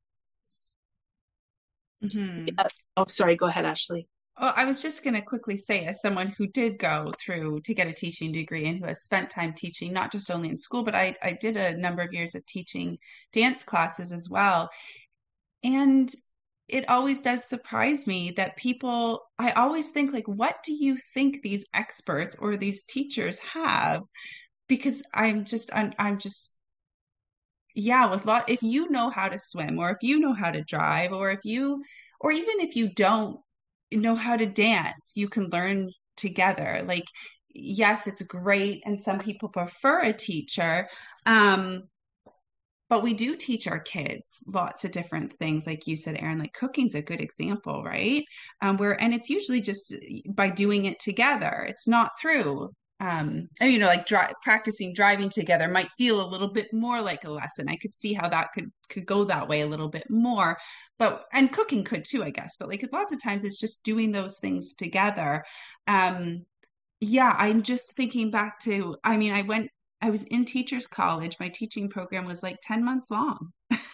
Mm-hmm. Yeah. Oh, sorry. Go ahead, Ashley. Well, I was just going to quickly say, as someone who did go through to get a teaching degree and who has spent time teaching, not just only in school, but I, I did a number of years of teaching dance classes as well. And it always does surprise me that people, I always think, like, what do you think these experts or these teachers have? Because I'm just, I'm, I'm just, yeah, with lot, if you know how to swim, or if you know how to drive, or if you, or even if you don't know how to dance, you can learn together. Like, yes, it's great, and some people prefer a teacher, um, but we do teach our kids lots of different things. Like you said, Erin, like cooking's a good example, right? Um, where, and it's usually just by doing it together. It's not through, um, and, you know, like dri- practicing driving together might feel a little bit more like a lesson. I could see how that could, could go that way a little bit more, but, and cooking could too, I guess, but like lots of times it's just doing those things together. Um, yeah, I'm just thinking back to, I mean, I went, I was in teachers college. My teaching program was like ten months long.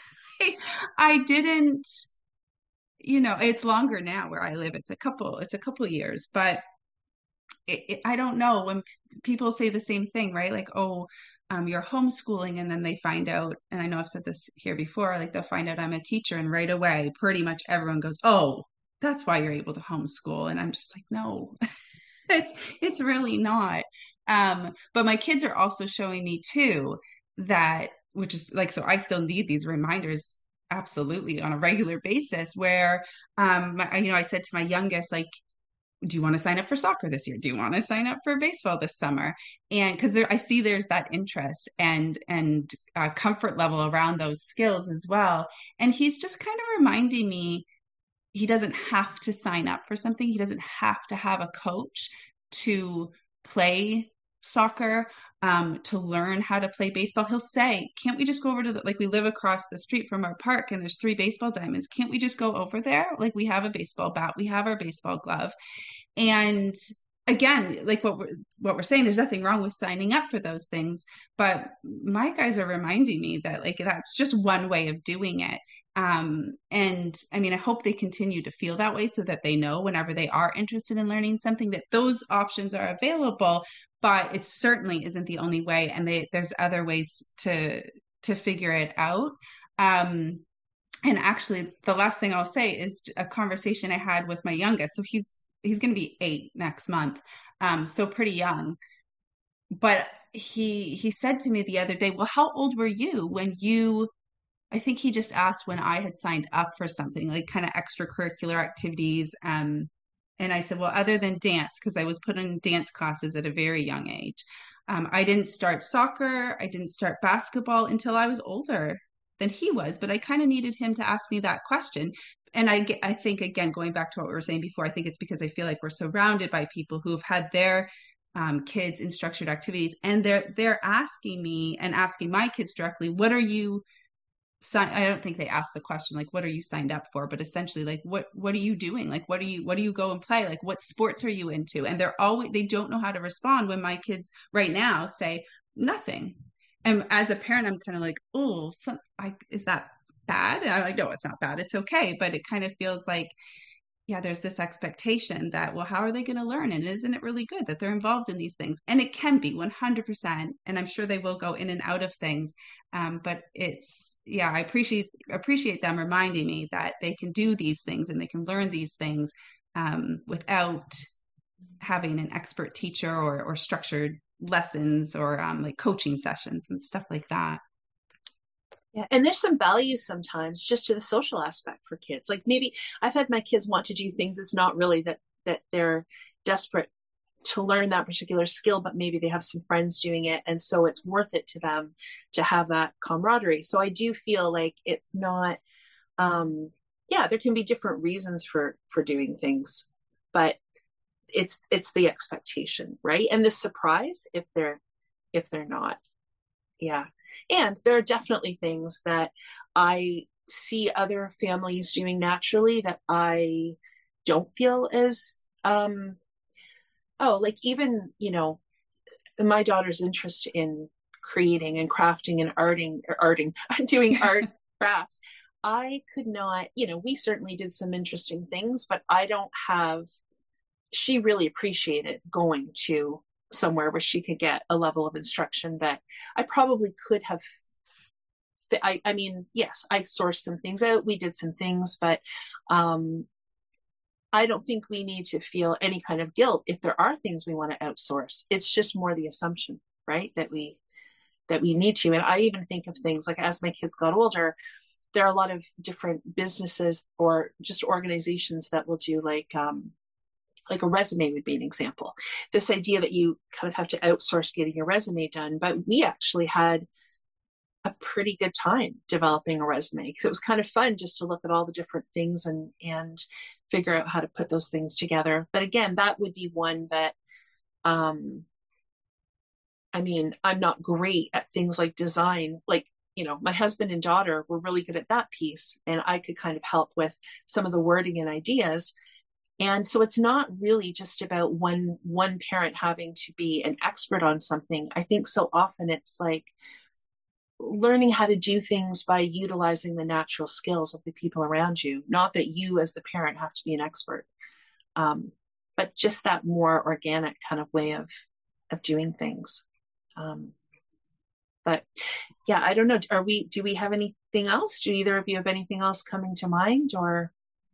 I didn't, you know, it's longer now where I live. It's a couple, it's a couple years, but it, it, I don't know, when people say the same thing, right? Like, oh, um, you're homeschooling, and then they find out, and I know I've said this here before, like they'll find out I'm a teacher, and right away, pretty much everyone goes, oh, that's why you're able to homeschool. And I'm just like, no, it's, it's really not. Um, but my kids are also showing me too that, which is like, so I still need these reminders absolutely on a regular basis, where, um, my, you know, I said to my youngest, like, do you want to sign up for soccer this year? Do you want to sign up for baseball this summer? And because there, I see there's that interest and, and uh, comfort level around those skills as well. And he's just kind of reminding me, he doesn't have to sign up for something. He doesn't have to have a coach to play soccer, um, to learn how to play baseball. He'll say, can't we just go over to the, like we live across the street from our park and there's three baseball diamonds. Can't we just go over there? Like we have a baseball bat, we have our baseball glove. And again, like what we're, what we're saying, there's nothing wrong with signing up for those things. But my guys are reminding me that like, that's just one way of doing it. Um, and I mean, I hope they continue to feel that way so that they know whenever they are interested in learning something that those options are available, but it certainly isn't the only way. And they, there's other ways to, to figure it out. Um, and actually the last thing I'll say is a conversation I had with my youngest. So he's, he's going to be eight next month. Um, so pretty young, but he, he said to me the other day, well, how old were you when you, I think he just asked when I had signed up for something like kind of extracurricular activities. Um, and I said, well, other than dance, because I was put in dance classes at a very young age. Um, I didn't start soccer. I didn't start basketball until I was older than he was, but I kind of needed him to ask me that question. And I, I think, again, going back to what we were saying before, I think it's because I feel like we're surrounded by people who have had their um, kids in structured activities, and they're, they're asking me and asking my kids directly, what are you I don't think they asked the question, like, what are you signed up for? But essentially, like, what, what are you doing? Like, what do you, what do you go and play? Like, what sports are you into? And they're always, they don't know how to respond when my kids right now say nothing. And as a parent, I'm kind of like, oh, so, I, is that bad? And I'm like, no, it's not bad. It's okay. But it kind of feels like, yeah, there's this expectation that, well, how are they going to learn? And isn't it really good that they're involved in these things? And it can be one hundred percent. And I'm sure they will go in and out of things. Um, but it's, yeah, I appreciate, appreciate them reminding me that they can do these things and they can learn these things um, without having an expert teacher or, or structured lessons or um, like coaching sessions and stuff like that. Yeah, and there's some value sometimes just to the social aspect for kids. Like maybe I've had my kids want to do things. It's not really that that they're desperate to learn that particular skill, but maybe they have some friends doing it, and so it's worth it to them to have that camaraderie. So I do feel like it's not, um, yeah, there can be different reasons for for doing things, but it's it's the expectation, right? And the surprise if they're if they're not, yeah. And there are definitely things that I see other families doing naturally that I don't feel as, um, oh, like even, you know, my daughter's interest in creating and crafting and arting, or arting, doing art crafts. I could not, you know, we certainly did some interesting things, but I don't have, she really appreciated going to somewhere where she could get a level of instruction that I probably could have. I, I mean, yes, I sourced some things out. We did some things, but um, I don't think we need to feel any kind of guilt if there are things we want to outsource. It's just more the assumption, right? That we, that we need to. And I even think of things like as my kids got older, there are a lot of different businesses or just organizations that will do like, um, like a resume would be an example. This idea that you kind of have to outsource getting your resume done, but we actually had a pretty good time developing a resume because it was kind of fun just to look at all the different things and, and figure out how to put those things together. But again, that would be one that, um, I mean, I'm not great at things like design. Like, you know, my husband and daughter were really good at that piece, and I could kind of help with some of the wording and ideas. And so it's not really just about one, one parent having to be an expert on something. I think so often it's like learning how to do things by utilizing the natural skills of the people around you. Not that you as the parent have to be an expert, um, but just that more organic kind of way of, of doing things. Um, but yeah, I don't know. Are we, do we have anything else? Do either of you have anything else coming to mind or?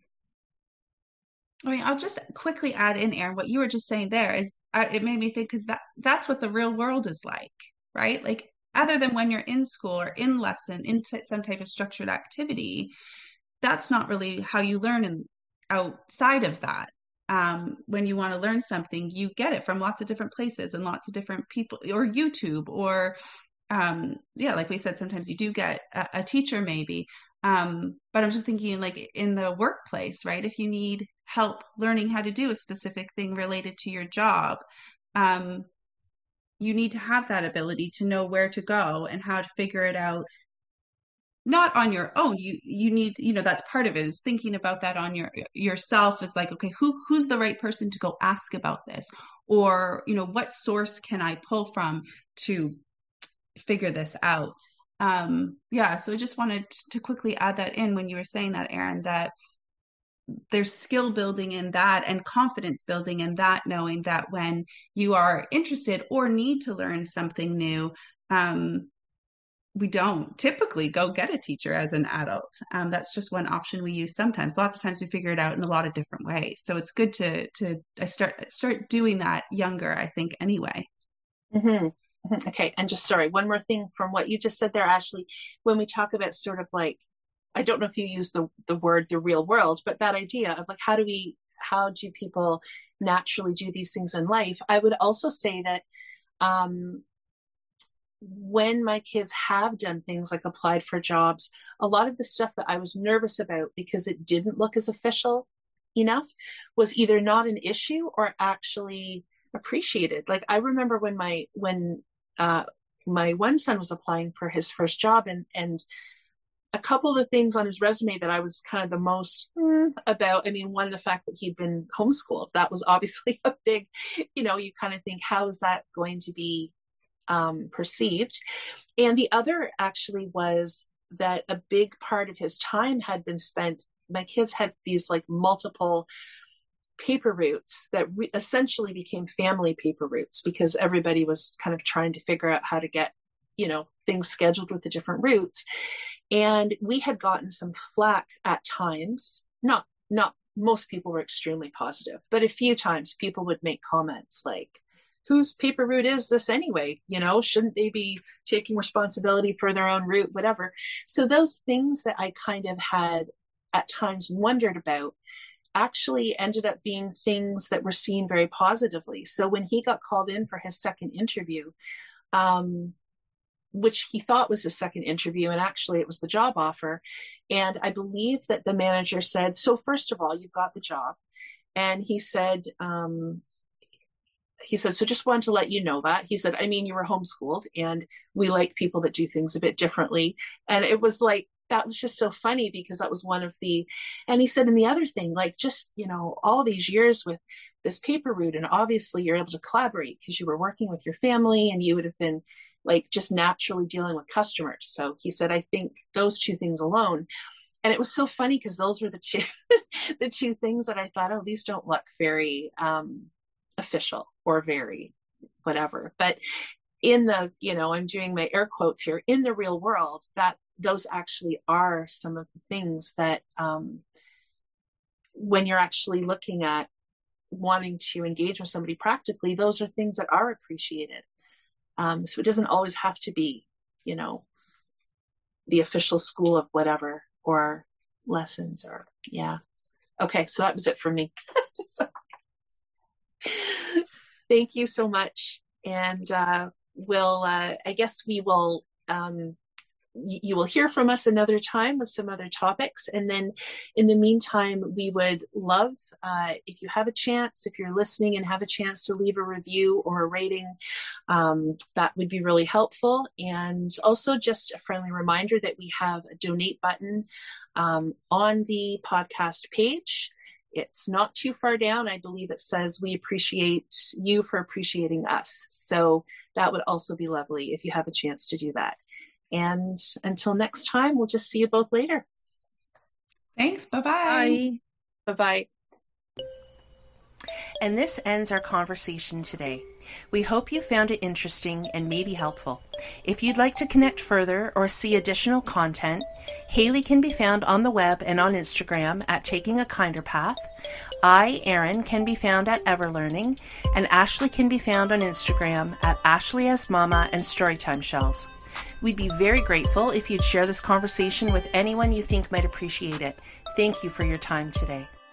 I mean, I'll just quickly add in, Erin, what you were just saying there is, uh, it made me think because that that's what the real world is like, right? Like, other than when you're in school or in lesson, in t- some type of structured activity, that's not really how you learn in, outside of that. Um, when you want to learn something, you get it from lots of different places and lots of different people, or YouTube, or um, yeah, like we said, sometimes you do get a, a teacher maybe. Um, but I'm just thinking like in the workplace, right? If you need help learning how to do a specific thing related to your job, um, you need to have that ability to know where to go and how to figure it out. Not on your own. You you need, you know, that's part of it, is thinking about that on your yourself. Is like, okay, who who's the right person to go ask about this? Or, you know, what source can I pull from to figure this out? Um, yeah, so I just wanted to quickly add that in when you were saying that, Erin, that there's skill building in that and confidence building in that, knowing that when you are interested or need to learn something new, um, we don't typically go get a teacher as an adult. Um, that's just one option we use sometimes. Lots of times we figure it out in a lot of different ways. So it's good to to I start start doing that younger, I think, anyway. Mm-hmm. Okay, and just sorry, one more thing from what you just said there, Ashley. When we talk about sort of like, I don't know if you use the the word the real world, but that idea of like, how do we, how do people naturally do these things in life? I would also say that um, when my kids have done things like applied for jobs, a lot of the stuff that I was nervous about because it didn't look as official enough was either not an issue or actually appreciated. Like I remember when my, when uh, my one son was applying for his first job, and, and a couple of the things on his resume that I was kind of the most mm, about, I mean, one, the fact that he'd been homeschooled, that was obviously a big, you know, you kind of think, how is that going to be um, perceived? And the other actually was that a big part of his time had been spent, my kids had these like multiple paper routes that re- essentially became family paper routes because everybody was kind of trying to figure out how to get, you know, things scheduled with the different routes. And we had gotten some flack at times, not, not most people were extremely positive, but a few times people would make comments like, whose paper route is this anyway? You know, shouldn't they be taking responsibility for their own route, whatever. So those things that I kind of had at times wondered about actually ended up being things that were seen very positively. So when he got called in for his second interview, um, which he thought was his second interview, and actually it was the job offer. And I believe that the manager said, so first of all, you've got the job. And he said, um, he said, so just wanted to let you know that. He said, I mean, you were homeschooled and we like people that do things a bit differently. And it was like, that was just so funny because that was one of the, and he said, and the other thing, like just, you know, all these years with this paper route, and obviously you're able to collaborate because you were working with your family and you would have been like just naturally dealing with customers. So he said, I think those two things alone. And it was so funny because those were the two, the two things that I thought, oh, these don't look very um, official or very whatever. But in the, you know, I'm doing my air quotes here, in the real world, that those actually are some of the things that um, when you're actually looking at wanting to engage with somebody practically, those are things that are appreciated. Um, so it doesn't always have to be, you know, the official school of whatever or lessons or, yeah. Okay, so that was it for me. So, thank you so much. And uh, we'll, uh, I guess we will, um, you will hear from us another time with some other topics. And then in the meantime, we would love, uh, if you have a chance, if you're listening and have a chance to leave a review or a rating, um, that would be really helpful. And also just a friendly reminder that we have a donate button um, on the podcast page. It's not too far down. I believe it says, we appreciate you for appreciating us. So that would also be lovely if you have a chance to do that. And until next time, we'll just see you both later. Thanks. Bye-bye. Bye. Bye-bye. And this ends our conversation today. We hope you found it interesting and maybe helpful. If you'd like to connect further or see additional content, Haley can be found on the web and on Instagram at Taking a Kinder Path. I, Erin, can be found at Everlearning, and Ashley can be found on Instagram at Ashley as Mama and Storytime Shelves. We'd be very grateful if you'd share this conversation with anyone you think might appreciate it. Thank you for your time today.